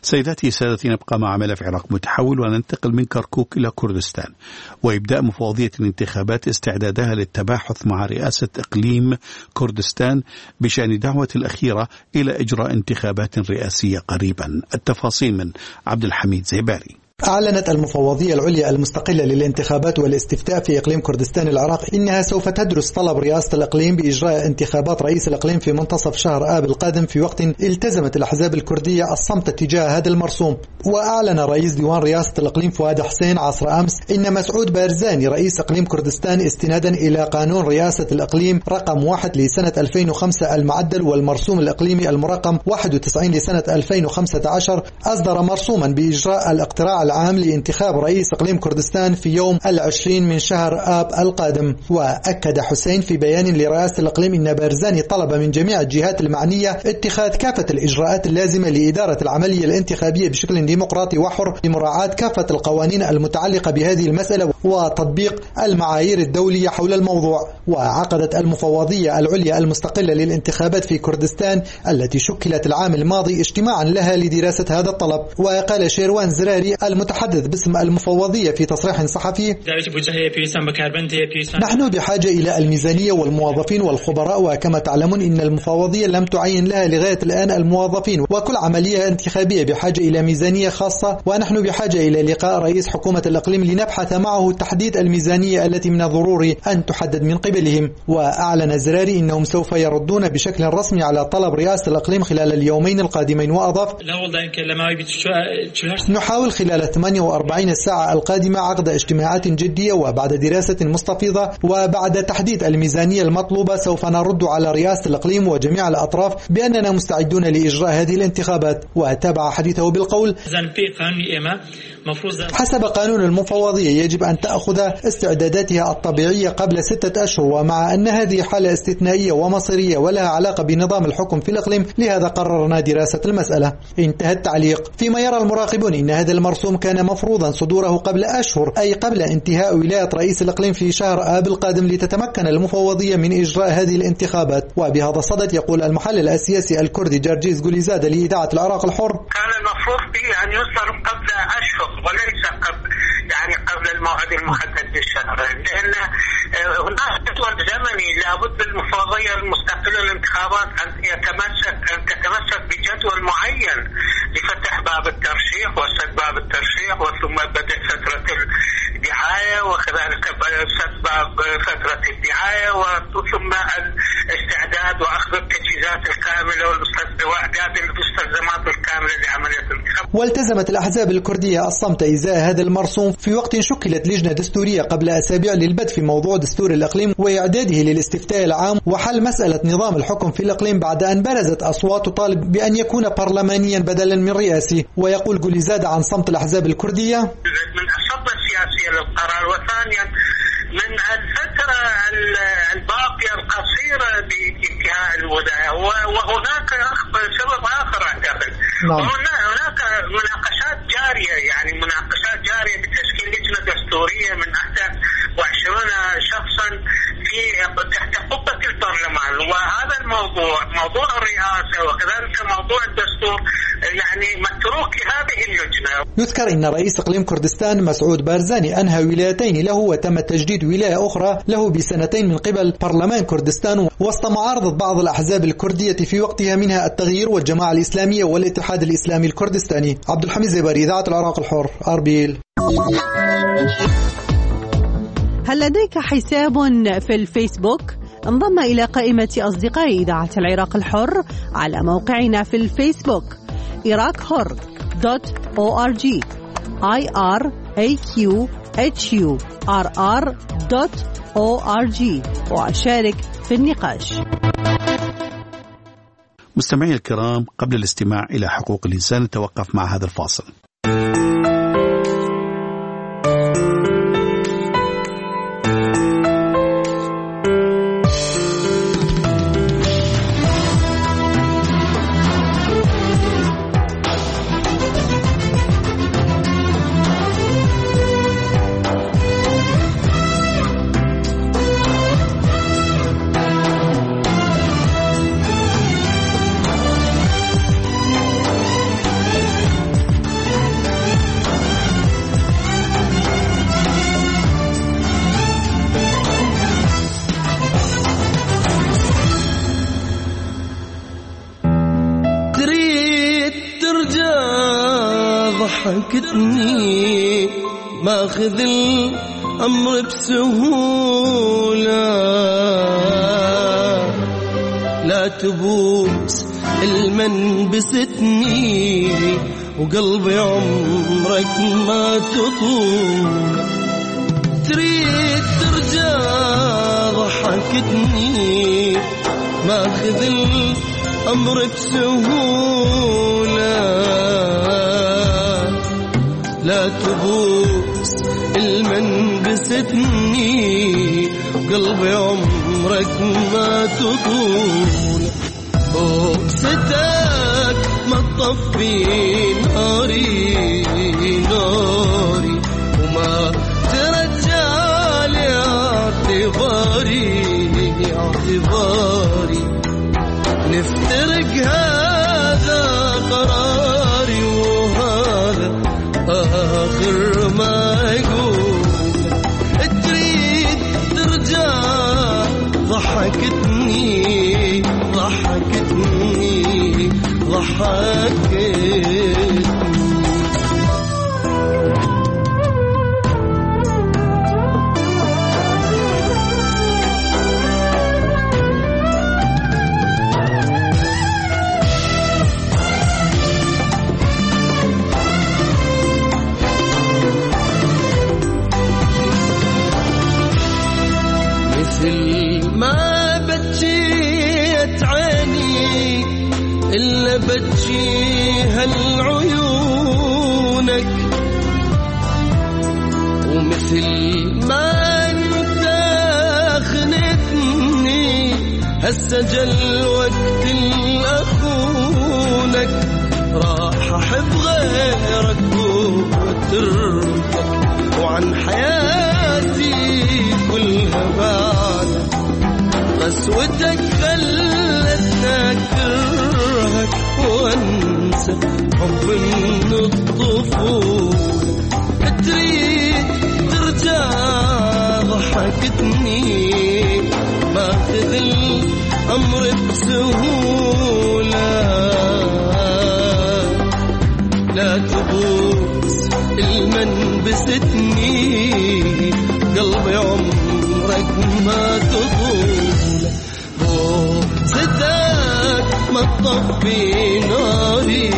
سيداتي سادتي، نبقى مع ملف عراق متحول وننتقل من كركوك إلى كردستان، وإبداء مفوضية الانتخابات استعدادها للتباحث مع رئاسة إقليم كردستان بشأن دعوة الأخيرة إلى إجراء انتخابات رئاسية قريبا. التفاصيل من عبد الحميد زيباري. أعلنت المفوضية العليا المستقلة للانتخابات والاستفتاء في إقليم كردستان العراق إنها سوف تدرس طلب رئاسة الإقليم بإجراء انتخابات رئيس الإقليم في منتصف شهر آب القادم، في وقت التزمت الأحزاب الكردية الصمت تجاه هذا المرسوم. وأعلن رئيس ديوان رئاسة الإقليم فؤاد حسين عصر أمس إن مسعود بارزاني رئيس إقليم كردستان استنادا إلى قانون رئاسة الإقليم رقم واحد لسنة ألفين وخمسة المعدل والمرسوم الإقليمي المرقم واحد وتسعين لسنة ألفين وخمسة عشر أصدر مرسوما بإجراء الاقتراع العام لانتخاب رئيس إقليم كردستان في يوم العشرين من شهر آب القادم. وأكد حسين في بيان لرئاسة الإقليم إن بارزاني طلب من جميع الجهات المعنية اتخاذ كافة الإجراءات اللازمة لإدارة العملية الانتخابية بشكل ديمقراطي وحر لمراعاة كافة القوانين المتعلقة بهذه المسألة وتطبيق المعايير الدولية حول الموضوع. وعقدت المفوضية العليا المستقلة للانتخابات في كردستان التي شكلت العام الماضي اجتماعا لها لدراسة هذا الطلب. وقال شيروان زراري المتحدث باسم المفوضية في تصريح صحفي: نحن بحاجة إلى الميزانية والموظفين والخبراء، وكما تعلمون إن المفوضية لم تعين لها لغاية الآن الموظفين، وكل عملية انتخابية بحاجة إلى ميزانية خاصة، ونحن بحاجة إلى لقاء رئيس حكومة الإقليم لنبحث معه تحديد الميزانية التي من الضروري أن تحدد من قبلهم. وأعلن زراري إنهم سوف يردون بشكل رسمي على طلب رئاسة الإقليم خلال اليومين القادمين. وأضاف: نحاول خلال ثمانية وأربعين ساعة القادمة عقد اجتماعات جدية، وبعد دراسة مستفيضة وبعد تحديد الميزانية المطلوبة سوف نرد على رئاسة الإقليم وجميع الأطراف بأننا مستعدون لإجراء هذه الانتخابات. وتابع حديثه بالقول: حسب قانون المفوضية يجب أن تأخذ استعداداتها الطبيعية قبل ستة أشهر، ومع أن هذه حالة استثنائية ومصيرية ولها علاقة بنظام الحكم في الإقليم، لهذا قررنا دراسة المسألة. انتهى التعليق. فيما يرى المراقبون إن هذا المرسوم كان مفروضا صدوره قبل أشهر، أي قبل انتهاء ولاية رئيس الإقليم في شهر آب القادم، لتتمكن المفوضية من إجراء هذه الانتخابات. وبهذا الصدد يقول المحلل السياسي الكردي جرجيز قوليزادة لإذاعة العراق الحر: كان المفروض به أن يصدر قبل أشهر وليس قبل يعني قبل الموعد المحدد بالشهر، لأن هناك جدول زمني لابد المفوضية المستقلة للانتخابات أن يتمسك أن تتمسك بجدول معين لفتح باب الترشيح وسد باب الترشيح، وثم بدء فترة الدعاية، وكذلك سد باب فترة الدعاية، وثم الاستعداد وأخذ التجهيزات الكاملة وإعداد المستلزمات الكاملة لعملية الانتخابات. والتزمت الأحزاب الكردية الصمت إزاء هذا المرسوم، في وقت شكلت لجنة دستورية قبل أسابيع للبدء في موضوع دستور الإقليم وإعداده للاستفتاء العام وحل مسألة نظام الحكم في الإقليم، بعد أن برزت أصوات تطالب بأن يكون برلمانيا بدلا من رئاسي. ويقول قوليزادة عن صمت الأحزاب الكردية: من الصدمة السياسية للقرار، وثانيا من الفترة الباقية القصيرة بانتهاء الولاية، وهناك سبب آخر أعتقد. نعم. هناك مناقشات جارية، يعني مناقشات جارية بتشكيل لجنة دستورية من أحد وعشرين شخصا في تحت قبة البرلمان، وهذا الموضوع موضوع الرئاسة وكذلك موضوع الدستور يعني متروك لهذه اللجنة. يذكر أن رئيس إقليم كردستان مسعود بارزاني أنهى ولايتين له، وتم تجديد ولاية أخرى له بسنتين من قبل برلمان كردستان، وسط معارضة بعض الأحزاب الكردية في وقتها، منها التغيير والجماعة الإسلامية والاتحاد الإسلامي الكردستاني. عبد الحميد زيباري، إذاعة العراق الحر، أربيل. هل لديك حساب في الفيسبوك؟ انضم إلى قائمة أصدقاء إذاعة العراق الحر على موقعنا في الفيسبوك إراك حر دوت أو آر جي I R A Q H U R R دوت أو آر جي وأشارك في النقاش. مستمعي الكرام، قبل الاستماع إلى حقوق الإنسان نتوقف مع هذا الفاصل. ضحكتني ماخذ الأمر بسهولة لا تبوس المنبستني وقلبي عمرك ما تطول تريد ترجع ضحكتني ماخذ الأمر بسهولة لا تبوس المنبستني قلبي عمرك ما تطول بوستك ما تطفي ناري ناري وما ترجع لي اعتباري اعتباري نفترق هذا قراري وهذا آخر ما أقول تريد ترجع ضحكتني ضحكتني ضحكتني ما بتجيت عيني إلا بتجيها العيونك ومثل ما انت خنتني هسه جل وقت الأخونك راح أحب غيرك وتركك وعن حياتي كلها بعدك قسوتك خلتنا أكرهك وأنسى حب من الطفولة تريد ترجع ضحكتني ماخذ الأمر بسهولة لا تبوس المنبستني قلبي عمرك ما تطول بوستك ما تطفي ناري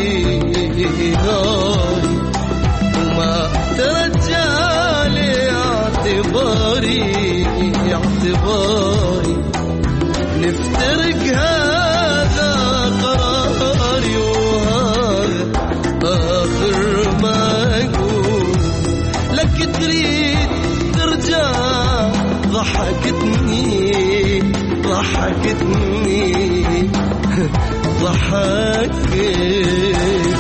ناري وما ترجع لي اعتباري اعتباري نفترق هذا قراري وهذا آخر ما أقول لك تريد ترجع ضحكتني ضحكتني ضحكتني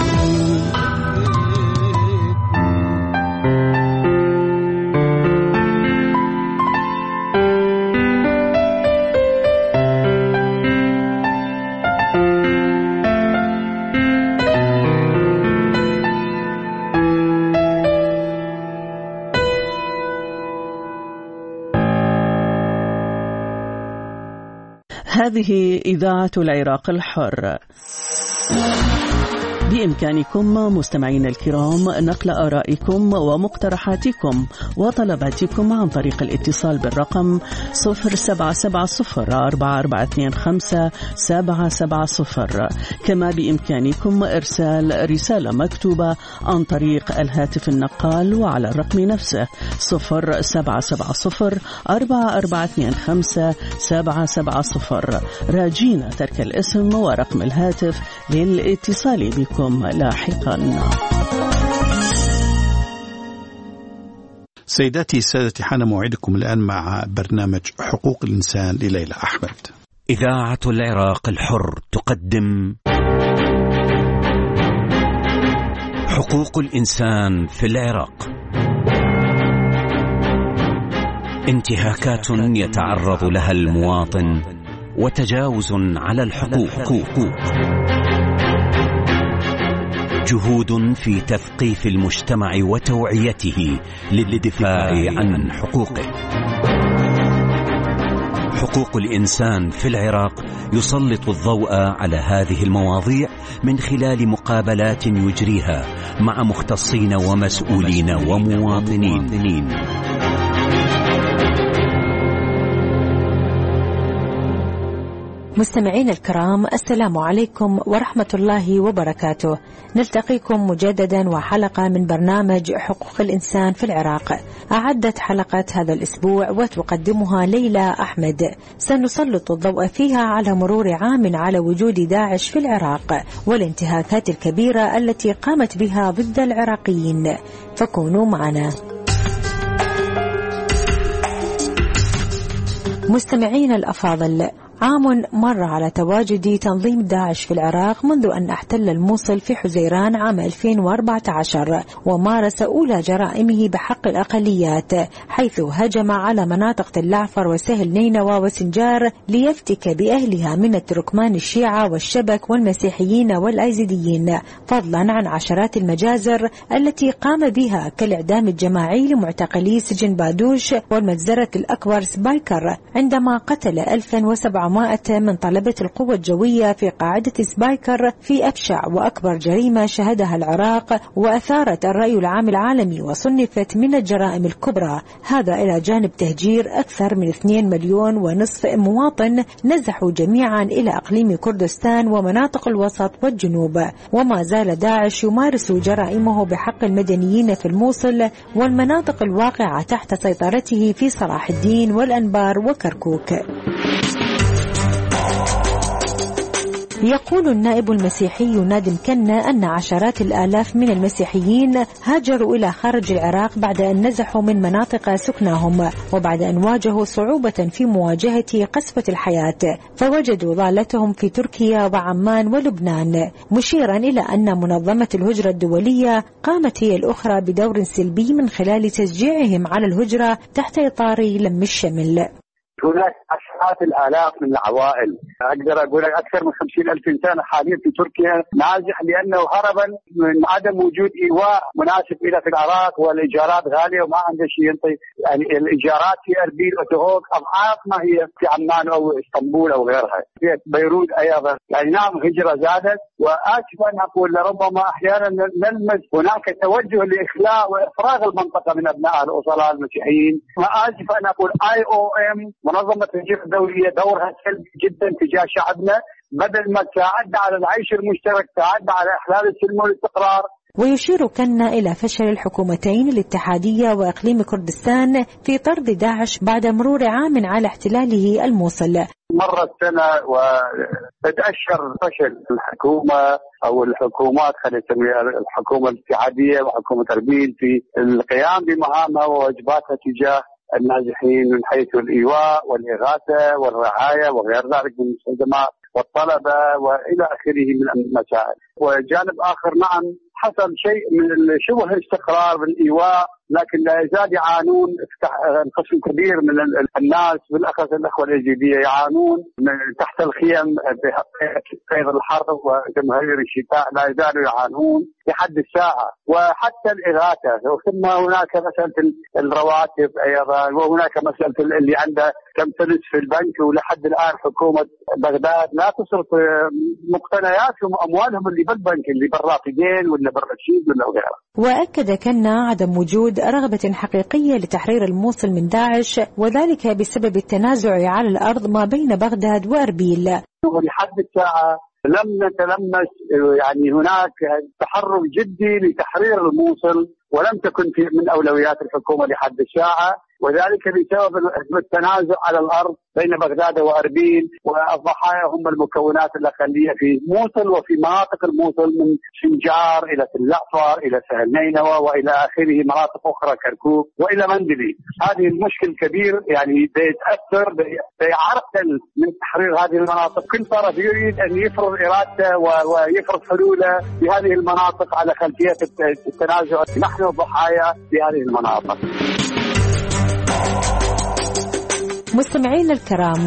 هذه إذاعة العراق الحر. بإمكانكم مستمعينا الكرام نقل آرائكم ومقترحاتكم وطلباتكم عن طريق الاتصال بالرقم صفر سبعة سبعة صفر أربعة أربعة اثنين خمسة سبعة سبعة صفر. كما بإمكانكم إرسال رسالة مكتوبة عن طريق الهاتف النقال وعلى الرقم نفسه صفر سبعة سبعة صفر أربعة أربعة اثنين خمسة سبعة سبعة صفر. راجينا ترك الاسم ورقم الهاتف للاتصال بكم لاحقا. سيداتي سادتي، حان موعدكم الآن مع برنامج حقوق الإنسان لليلى أحمد. إذاعة العراق الحر تقدم حقوق الإنسان في العراق. انتهاكات يتعرض لها المواطن وتجاوز على الحقوق، جهود في تثقيف المجتمع وتوعيته للدفاع عن حقوقه. حقوق الإنسان في العراق يسلط الضوء على هذه المواضيع من خلال مقابلات يجريها مع مختصين ومسؤولين ومواطنين. مستمعين الكرام، السلام عليكم ورحمة الله وبركاته. نلتقيكم مجددا وحلقة من برنامج حقوق الإنسان في العراق. أعدت حلقة هذا الأسبوع وتقدمها ليلى أحمد. سنسلط الضوء فيها على مرور عام على وجود داعش في العراق والانتهاكات الكبيرة التي قامت بها ضد العراقيين، فكونوا معنا. مستمعين الأفاضل، عام مر على تواجد تنظيم داعش في العراق منذ أن احتل الموصل في حزيران عام ألفين وأربعة عشر، ومارس أولى جرائمه بحق الأقليات، حيث هجم على مناطق تل عفر وسهل نينوى وسنجار ليفتك بأهلها من التركمان الشيعة والشبك والمسيحيين والأيزيديين، فضلا عن عشرات المجازر التي قام بها كالإعدام الجماعي لمعتقلي سجن بادوش والمجزرة الأكبر سبايكر، عندما قتل ألف وسبعمائة من طلبة القوة الجوية في قاعدة سبايكر في أبشع وأكبر جريمة شهدها العراق، وأثارت الرأي العام العالمي وصنفت من الجرائم الكبرى. هذا إلى جانب تهجير أكثر من اثنين مليون ونصف مواطن نزحوا جميعا إلى أقليم كردستان ومناطق الوسط والجنوب. وما زال داعش يمارس جرائمه بحق المدنيين في الموصل والمناطق الواقعة تحت سيطرته في صلاح الدين والأنبار وكركوك. يقول النائب المسيحي نادم كنا أن عشرات الآلاف من المسيحيين هاجروا إلى خارج العراق بعد أن نزحوا من مناطق سكناهم، وبعد أن واجهوا صعوبة في مواجهة قسوة الحياة، فوجدوا ضالتهم في تركيا وعمان ولبنان، مشيرا إلى أن منظمة الهجرة الدولية قامت هي الأخرى بدور سلبي من خلال تشجيعهم على الهجرة تحت إطار لم الشمل. هناك عشرات الآلاف من العوائل، أقدر أقول أكثر من خمسين ألف إنسان حاليا في تركيا نازح لأنه هربا من عدم وجود إيواء مناسب إلى في العراق، والإيجارات غالية وما عنده شيء ينطي. يعني الإيجارات في أربيل وتهوك أضعاف ما هي في عمان أو اسطنبول أو غيرها، في بيروت أيضا. يعني نعم هجرة زادت، وآسف أن أقول لربما أحيانا نلمس هناك توجه لإخلاء وإفراغ المنطقة من أبناء الأصلاء المسيحيين. وآسف أن أقول آي أو إم منظمة الهجرة الدولية دورها سلبي جدا تجاه شعبنا، بدل ما تساعدنا على العيش المشترك تساعدنا على إحلال السلم والاستقرار. ويشير كنا إلى فشل الحكومتين الاتحادية وإقليم كردستان في طرد داعش بعد مرور عام على احتلاله الموصل. مرت سنة وتتأشر فشل الحكومة أو الحكومات، خلينا نسميها الحكومة الاتحادية وحكومة أربيل، في القيام بمهامها وواجباتها تجاه النازحين من حيث الإيواء والإغاثة والرعاية وغير ذلك من المستلزمات والطلبة وإلى آخره من المسائل. وجانب آخر نعم حصل شيء من شبه الاستقرار بالإيواء، لكن لا يزال يعانون قسم كبير من الناس بالأخص الأخوة اليزيدية يعانون من تحت الخيم بقيد الحر وجماهير الشتاء، لا يزالوا يعانون لحد الساعة. وحتى الإغاثة، ثم هناك مسألة الرواتب أيضا، وهناك مسألة اللي عنده كم فلس في البنك، ولحد الآن حكومة بغداد لا تصرف مقتنياتهم وأموالهم اللي بالبنك اللي بالرافدين ولا بالرشيد ولا غيره. وأكد كنا عدم وجود رغبة حقيقية لتحرير الموصل من داعش، وذلك بسبب التنازع على الأرض ما بين بغداد وأربيل. ولحد الساعة لم نتلمس يعني هناك تحرك جدي لتحرير الموصل، ولم تكن في من أولويات الحكومة لحد الساعة، وذلك بسبب التنازع على الأرض بين بغداد وأربيل، والضحايا هم المكونات الأقلية في موصل وفي مناطق الموصل من سنجار إلى تل عفر إلى سهل نينوى وإلى آخره، مناطق أخرى كركوك وإلى مندلي. هذه المشكل كبير يعني بيتأثر بيعرقل من تحرير هذه المناطق. كل طرف يريد أن يفرض إرادته ويفرض حلوله بهذه المناطق على خلفية التنازع. نحن ضحايا بهذه المناطق. مستمعين الكرام،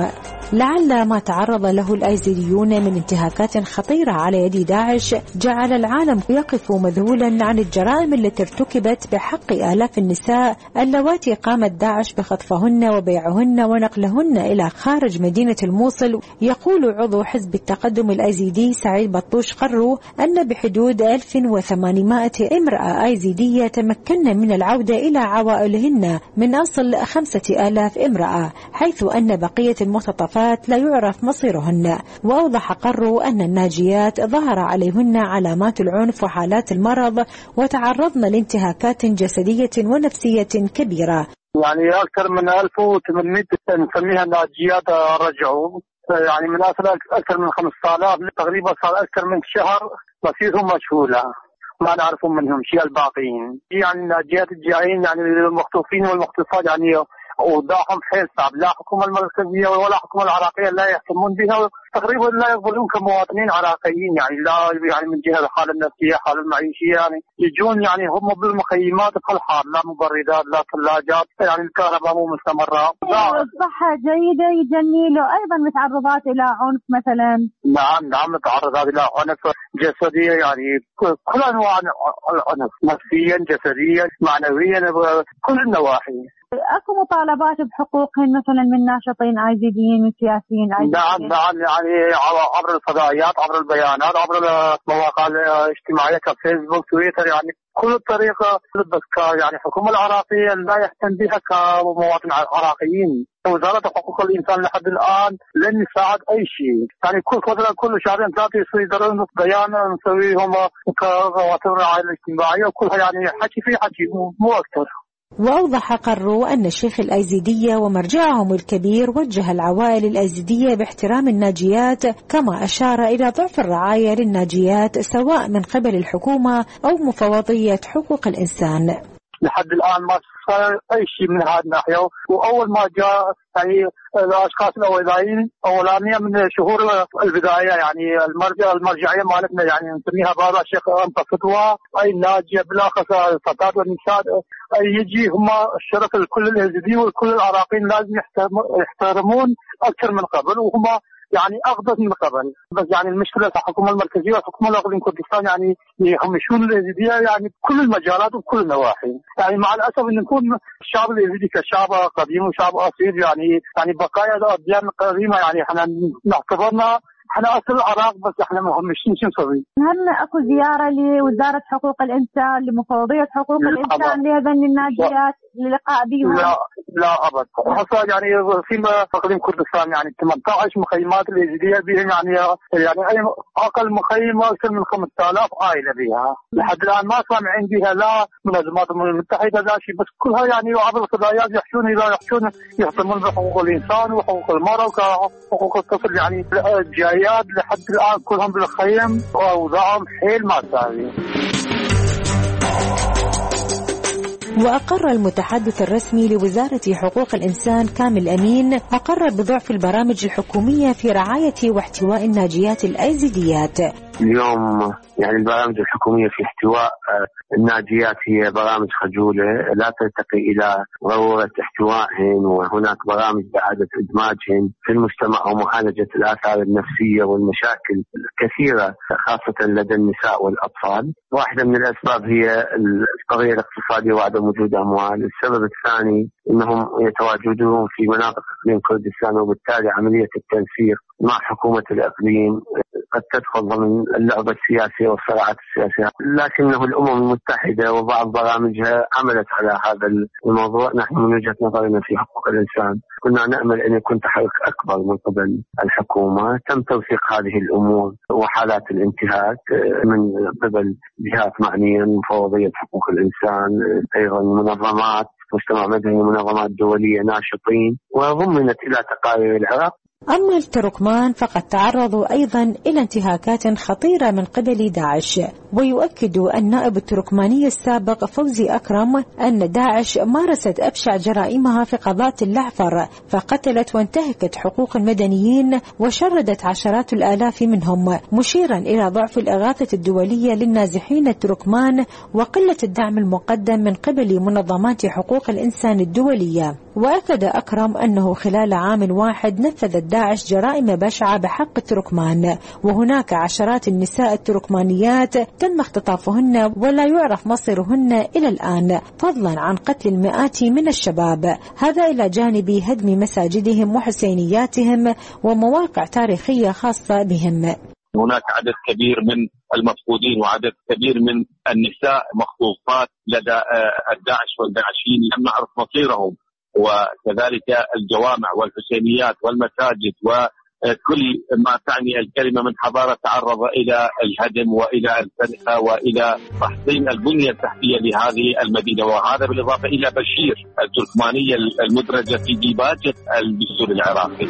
لعل ما تعرض له الأيزيديون من انتهاكات خطيرة على يد داعش جعل العالم يقف مذهولا عن الجرائم التي ارتكبت بحق آلاف النساء اللواتي قامت داعش بخطفهن وبيعهن ونقلهن إلى خارج مدينة الموصل. يقول عضو حزب التقدم الأيزيدي سعيد بطوش قرو أن بحدود ألف وثمانمائة امرأة أيزيدية تمكن من العودة إلى عوائلهن من أصل خمسة آلاف امرأة، حيث أن بقية المختطفات لا يعرف مصيرهن. وأوضح قرو أن الناجيات ظهر عليهن علامات العنف وحالات المرض وتعرضن لانتهاكات جسدية ونفسية كبيرة. يعني أكثر من ألف وثمانمائة نسميها ناجيات رجعوا، يعني من أصل أكثر من خمسة آلاف تقريبا صار أكثر من شهر مصيرهم مجهولة، ما نعرفهم منهم شيء الباقيين. يعني الناجيات الجايين يعني المخطوفين والمخطوفات يعني وضعهم حيل صعب، لا الحكومة المركزية ولا الحكومة العراقية لا يهتمون بها، تقريبا لا يقبلون كمواطنين عراقيين، يعني لا يعني من جهة الحالة النفسية حالة المعيشية، يعني يجون يعني هم بالمخيمات بكل حال، لا مبردات لا ثلاجات، يعني الكهرباء مو مستمرة. الصحة جيدة يجني له أيضا متعرضات إلى عنف مثلا. نعم نعم متعرضات إلى عنف جسدية، يعني كل أنواع العنف نفسيا جسديا معنويا كل النواحي. اكو مطالبات بحقوقهم مثلا من ناشطين ايزيديين من سياسيين ايزيديين؟ نعم نعم يعني عبر الفضائيات عبر البيانات عبر المواقع الاجتماعيه كفيسبوك تويتر، يعني كل الطريقه بس يعني الحكومه العراقيه لا يهتم بها كمواطن عراقيين. وزاره حقوق الانسان لحد الان لن يساعد اي شيء، يعني كل فتره كل شهرين ثلاثه يصيرون بيان نسويهم كمواطن الرعايه الاجتماعيه وكلها يعني حكي في حكي مو اكثر. وأوضح قرو أن الشيخ الأيزيدية ومرجعهم الكبير وجه العوائل الأيزيدية باحترام الناجيات، كما أشار إلى ضعف الرعاية للناجيات سواء من قبل الحكومة أو مفوضية حقوق الإنسان. لحد الآن ما صار أي شيء من هذه الناحية، وأول ما جاء يعني الأشخاص الأولانيين أولانية من شهور البداية يعني المرجع المرجعية مالتنا يعني نسميها بابا الشيخ أنت فتوى أي ناجية بالأخص الفتاة والنساء أي يجي هم الشرف الكل الأيزيدي والكل العراقيين لازم يحترمون أكثر من قبل، وهم يعني أغضب من قبل. بس يعني المشكلة الحكومة المركزية والحكومة الأقليم كردستان يعني يهمشون الأيزيدية يعني بكل المجالات وبكل النواحي. يعني مع الأسف إن نكون الشعب الأيزيدي كشعب قديم وشعب أصيل يعني يعني بقايا الأديان القديمة، يعني احنا نعتبرنا احنا اصل العراق بس احنا مهمشين شو نسوي؟ هل اكو زياره لوزاره حقوق الانسان لمفوضيه حقوق الانسان لهذين الناجيات للقاء بهم؟ لا لا ابد. هسه يعني في اقليم كردستان يعني ثمانية عشر مخيمات الأيزيدية بهم، يعني يعني اي اقل مخيم اكثر من خمسة آلاف عائله بها. لحد الان ما سامعين بها لا منظمات الامم المتحده لا شيء، بس كلها يعني عبر الفضائيات يحشون لا يحشون يهتمون بحقوق الانسان وحقوق المراه وحقوق الطفل، يعني جاي لحد الآن كلهم بالخيم وأوضاعهم حيل ما تساوي. وأقر المتحدث الرسمي لوزارة حقوق الإنسان كامل أمين أقر بضعف البرامج الحكومية في رعاية واحتواء الناجيات الأيزيديات. اليوم يعني البرامج الحكومية في احتواء الناجيات هي برامج خجولة لا ترتقي إلى ضرورة احتوائهن، وهناك برامج بإعادة إدماجهن في المجتمع ومعالجة الآثار النفسية والمشاكل الكثيرة خاصة لدى النساء والأطفال. واحدة من الأسباب هي القضية الاقتصادية وعدم وجود أموال. السبب الثاني أنهم يتواجدون في مناطق إقليم كردستان، وبالتالي عملية التنسيق مع حكومة الإقليم قد تدخل ضمن اللعبة السياسية والصراعات السياسية. لكنه الأمم المتحدة وبعض برامجها عملت على هذا الموضوع. نحن من وجهة نظرنا في حقوق الإنسان كنا نأمل أن يكون تحرك أكبر من قبل الحكومة. تم توثيق هذه الأمور وحالات الانتهاك من قبل جهات معنية، مفوضية حقوق الإنسان، أيضا منظمات مجتمع مدني، منظمات دولية، ناشطين، وضمنت إلى تقارير العراق. أما التركمان فقد تعرضوا أيضا إلى انتهاكات خطيرة من قبل داعش. ويؤكد النائب التركماني السابق فوزي أكرم أن داعش مارست أبشع جرائمها في قضاة اللعفر، فقتلت وانتهكت حقوق المدنيين وشردت عشرات الآلاف منهم، مشيرا إلى ضعف الإغاثة الدولية للنازحين التركمان وقلة الدعم المقدم من قبل منظمات حقوق الإنسان الدولية. وأكد أكرم أنه خلال عام واحد نفذت داعش جرائم بشعة بحق التركمان، وهناك عشرات النساء التركمانيات تم اختطافهن ولا يعرف مصيرهن إلى الآن، فضلا عن قتل المئات من الشباب، هذا إلى جانب هدم مساجدهم وحسينياتهم ومواقع تاريخية خاصة بهم. هناك عدد كبير من المفقودين وعدد كبير من النساء مخطوفات لدى الداعش والداعشيين لم نعرف مصيرهم، وكذلك الجوامع والحسينيات والمساجد وكل ما تعني الكلمة من حضارة تعرض إلى الهدم وإلى السرقة وإلى تحطيم البنية التحتية لهذه المدينة، وهذا بالإضافة إلى بشير التركمانية المدرجة في ديباجة الدستور العراقي.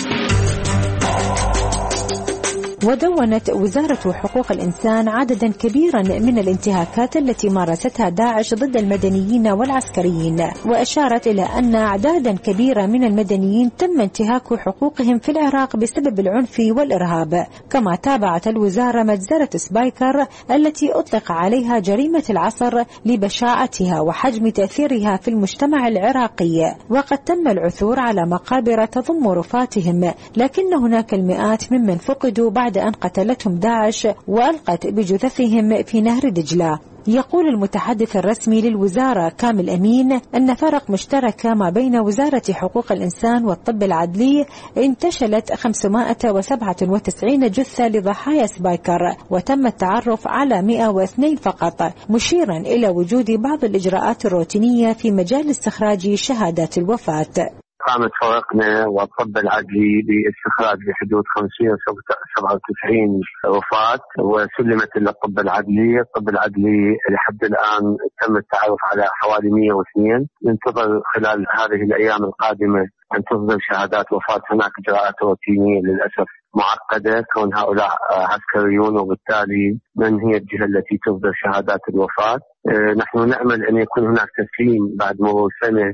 ودونت وزارة حقوق الإنسان عددا كبيرا من الانتهاكات التي مارستها داعش ضد المدنيين والعسكريين، وأشارت إلى أن أعدادا كبيرة من المدنيين تم انتهاك حقوقهم في العراق بسبب العنف والإرهاب. كما تابعت الوزارة مجزرة سبايكر التي أطلق عليها جريمة العصر لبشاعتها وحجم تأثيرها في المجتمع العراقي، وقد تم العثور على مقابر تضم رفاتهم، لكن هناك المئات ممن فقدوا بعد أن قتلتهم داعش وألقت بجثثهم في نهر دجلة. يقول المتحدث الرسمي للوزارة كامل أمين أن فرق مشتركة ما بين وزارة حقوق الإنسان والطب العدلي انتشلت خمسمائة وسبعة وتسعين جثة لضحايا سبايكر، وتم التعرف على مئة واثنين فقط، مشيرا إلى وجود بعض الإجراءات الروتينية في مجال استخراج شهادات الوفاة. قامت فرقنا والطب العدلي باستخراج بحدود خمسمائة وسبعة وتسعين وفاة وسلمت إلى الطب العدلي. الطب العدلي لحد الآن تم التعرف على حوالي مئة واثنين. ننتظر خلال هذه الأيام القادمة أن تصدر شهادات وفاة. هناك إجراءات روتينية للأسف معقدة كون هؤلاء عسكريون، وبالتالي من هي الجهة التي تصدر شهادات الوفاة. نحن نأمل أن يكون هناك تسليم بعد مرور سنة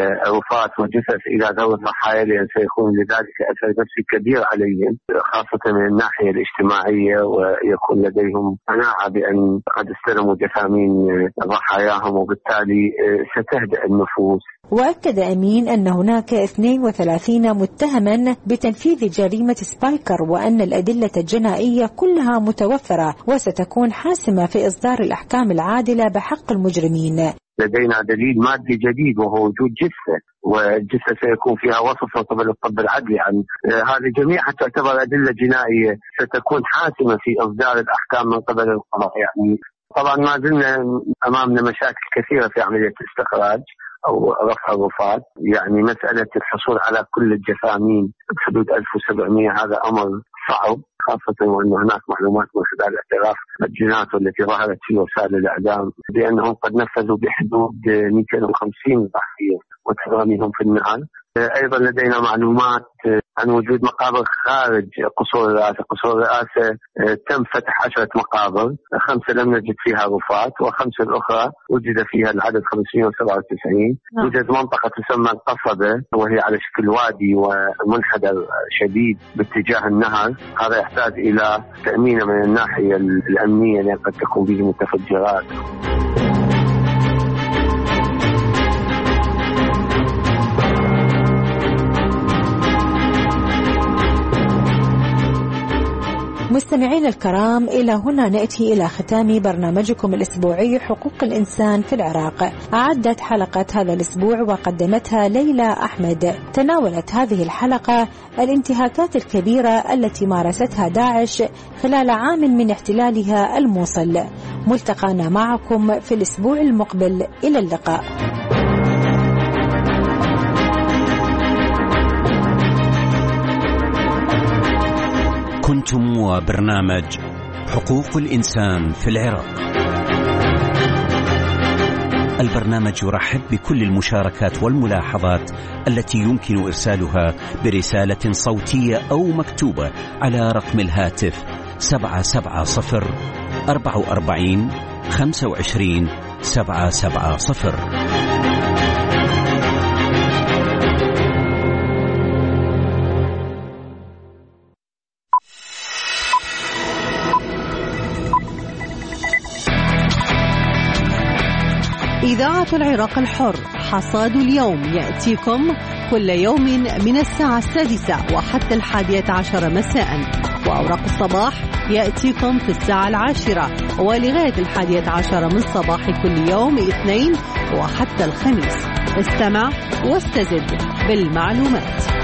وفاة وجثث إلى ذوي الضحايا، لأن سيكون لذلك أثر نفسي كبير عليهم خاصة من الناحية الاجتماعية، ويكون لديهم قناعة بأن قد استلموا جثامين ضحاياهم، وبالتالي ستهدأ النفوس. وأكد أمين أن هناك اثنين وثلاثين متهما بتنفيذ جريمة سبايكر، وأن الأدلة الجنائية كلها متوفرة وستكون حاسمة في إصدار الأحكام العادلة بحق المجرمين. لدينا دليل مادي جديد وهو وجود جثة، والجثة سيكون فيها وصف من قبل الطب العدلي عن هذه جميعها تعتبر أدلة جنائية ستكون حاسمة في إصدار الأحكام من قبل القضاء. يعني طبعا ما زلنا أمامنا مشاكل كثيرة في عملية الاستخراج أو رفع الوفاة. يعني مسألة الحصول على كل الجثامين بحدود ألف وسبعمائة هذا أمر صعب، خاصة وأن هناك معلومات من خلال اعتراف الجنات التي ظهرت في وسائل الإعلام بأنهم قد نفذوا بحدود مئتين وخمسين ضحية وترميهم في النهر. أيضا لدينا معلومات عن وجود مقابر خارج قصور الرئاسة. قصور الرئاسة تم فتح عشرة مقابر، خمسة لم نجد فيها رفات، وخمسة الأخرى وجد فيها العدد خمسمائة وسبعة وتسعين. يوجد منطقة تسمى القصبة وهي على شكل وادي ومنحدر شديد باتجاه النهر، هذا يحتاج إلى تأمين من الناحية الأمنية لأن قد تكون به متفجرات. مستمعين الكرام، إلى هنا نأتي إلى ختام برنامجكم الأسبوعي حقوق الإنسان في العراق. أعدت حلقة هذا الأسبوع وقدمتها ليلى أحمد. تناولت هذه الحلقة الانتهاكات الكبيرة التي مارستها داعش خلال عام من احتلالها الموصل. ملتقانا معكم في الأسبوع المقبل، إلى اللقاء. كنتم وبرنامج حقوق الإنسان في العراق. البرنامج يرحب بكل المشاركات والملاحظات التي يمكن إرسالها برسالة صوتية أو مكتوبة على رقم الهاتف سبعة سبعة صفر أربعة وأربعين خمسة وعشرين سبعة سبعة صفر. إذاعة العراق الحر حصاد اليوم يأتيكم كل يوم من الساعة السادسة وحتى الحادية عشر مساء، وأوراق الصباح يأتيكم في الساعة العاشرة ولغاية الحادية عشر من صباح كل يوم اثنين وحتى الخميس. استمع واستزد بالمعلومات.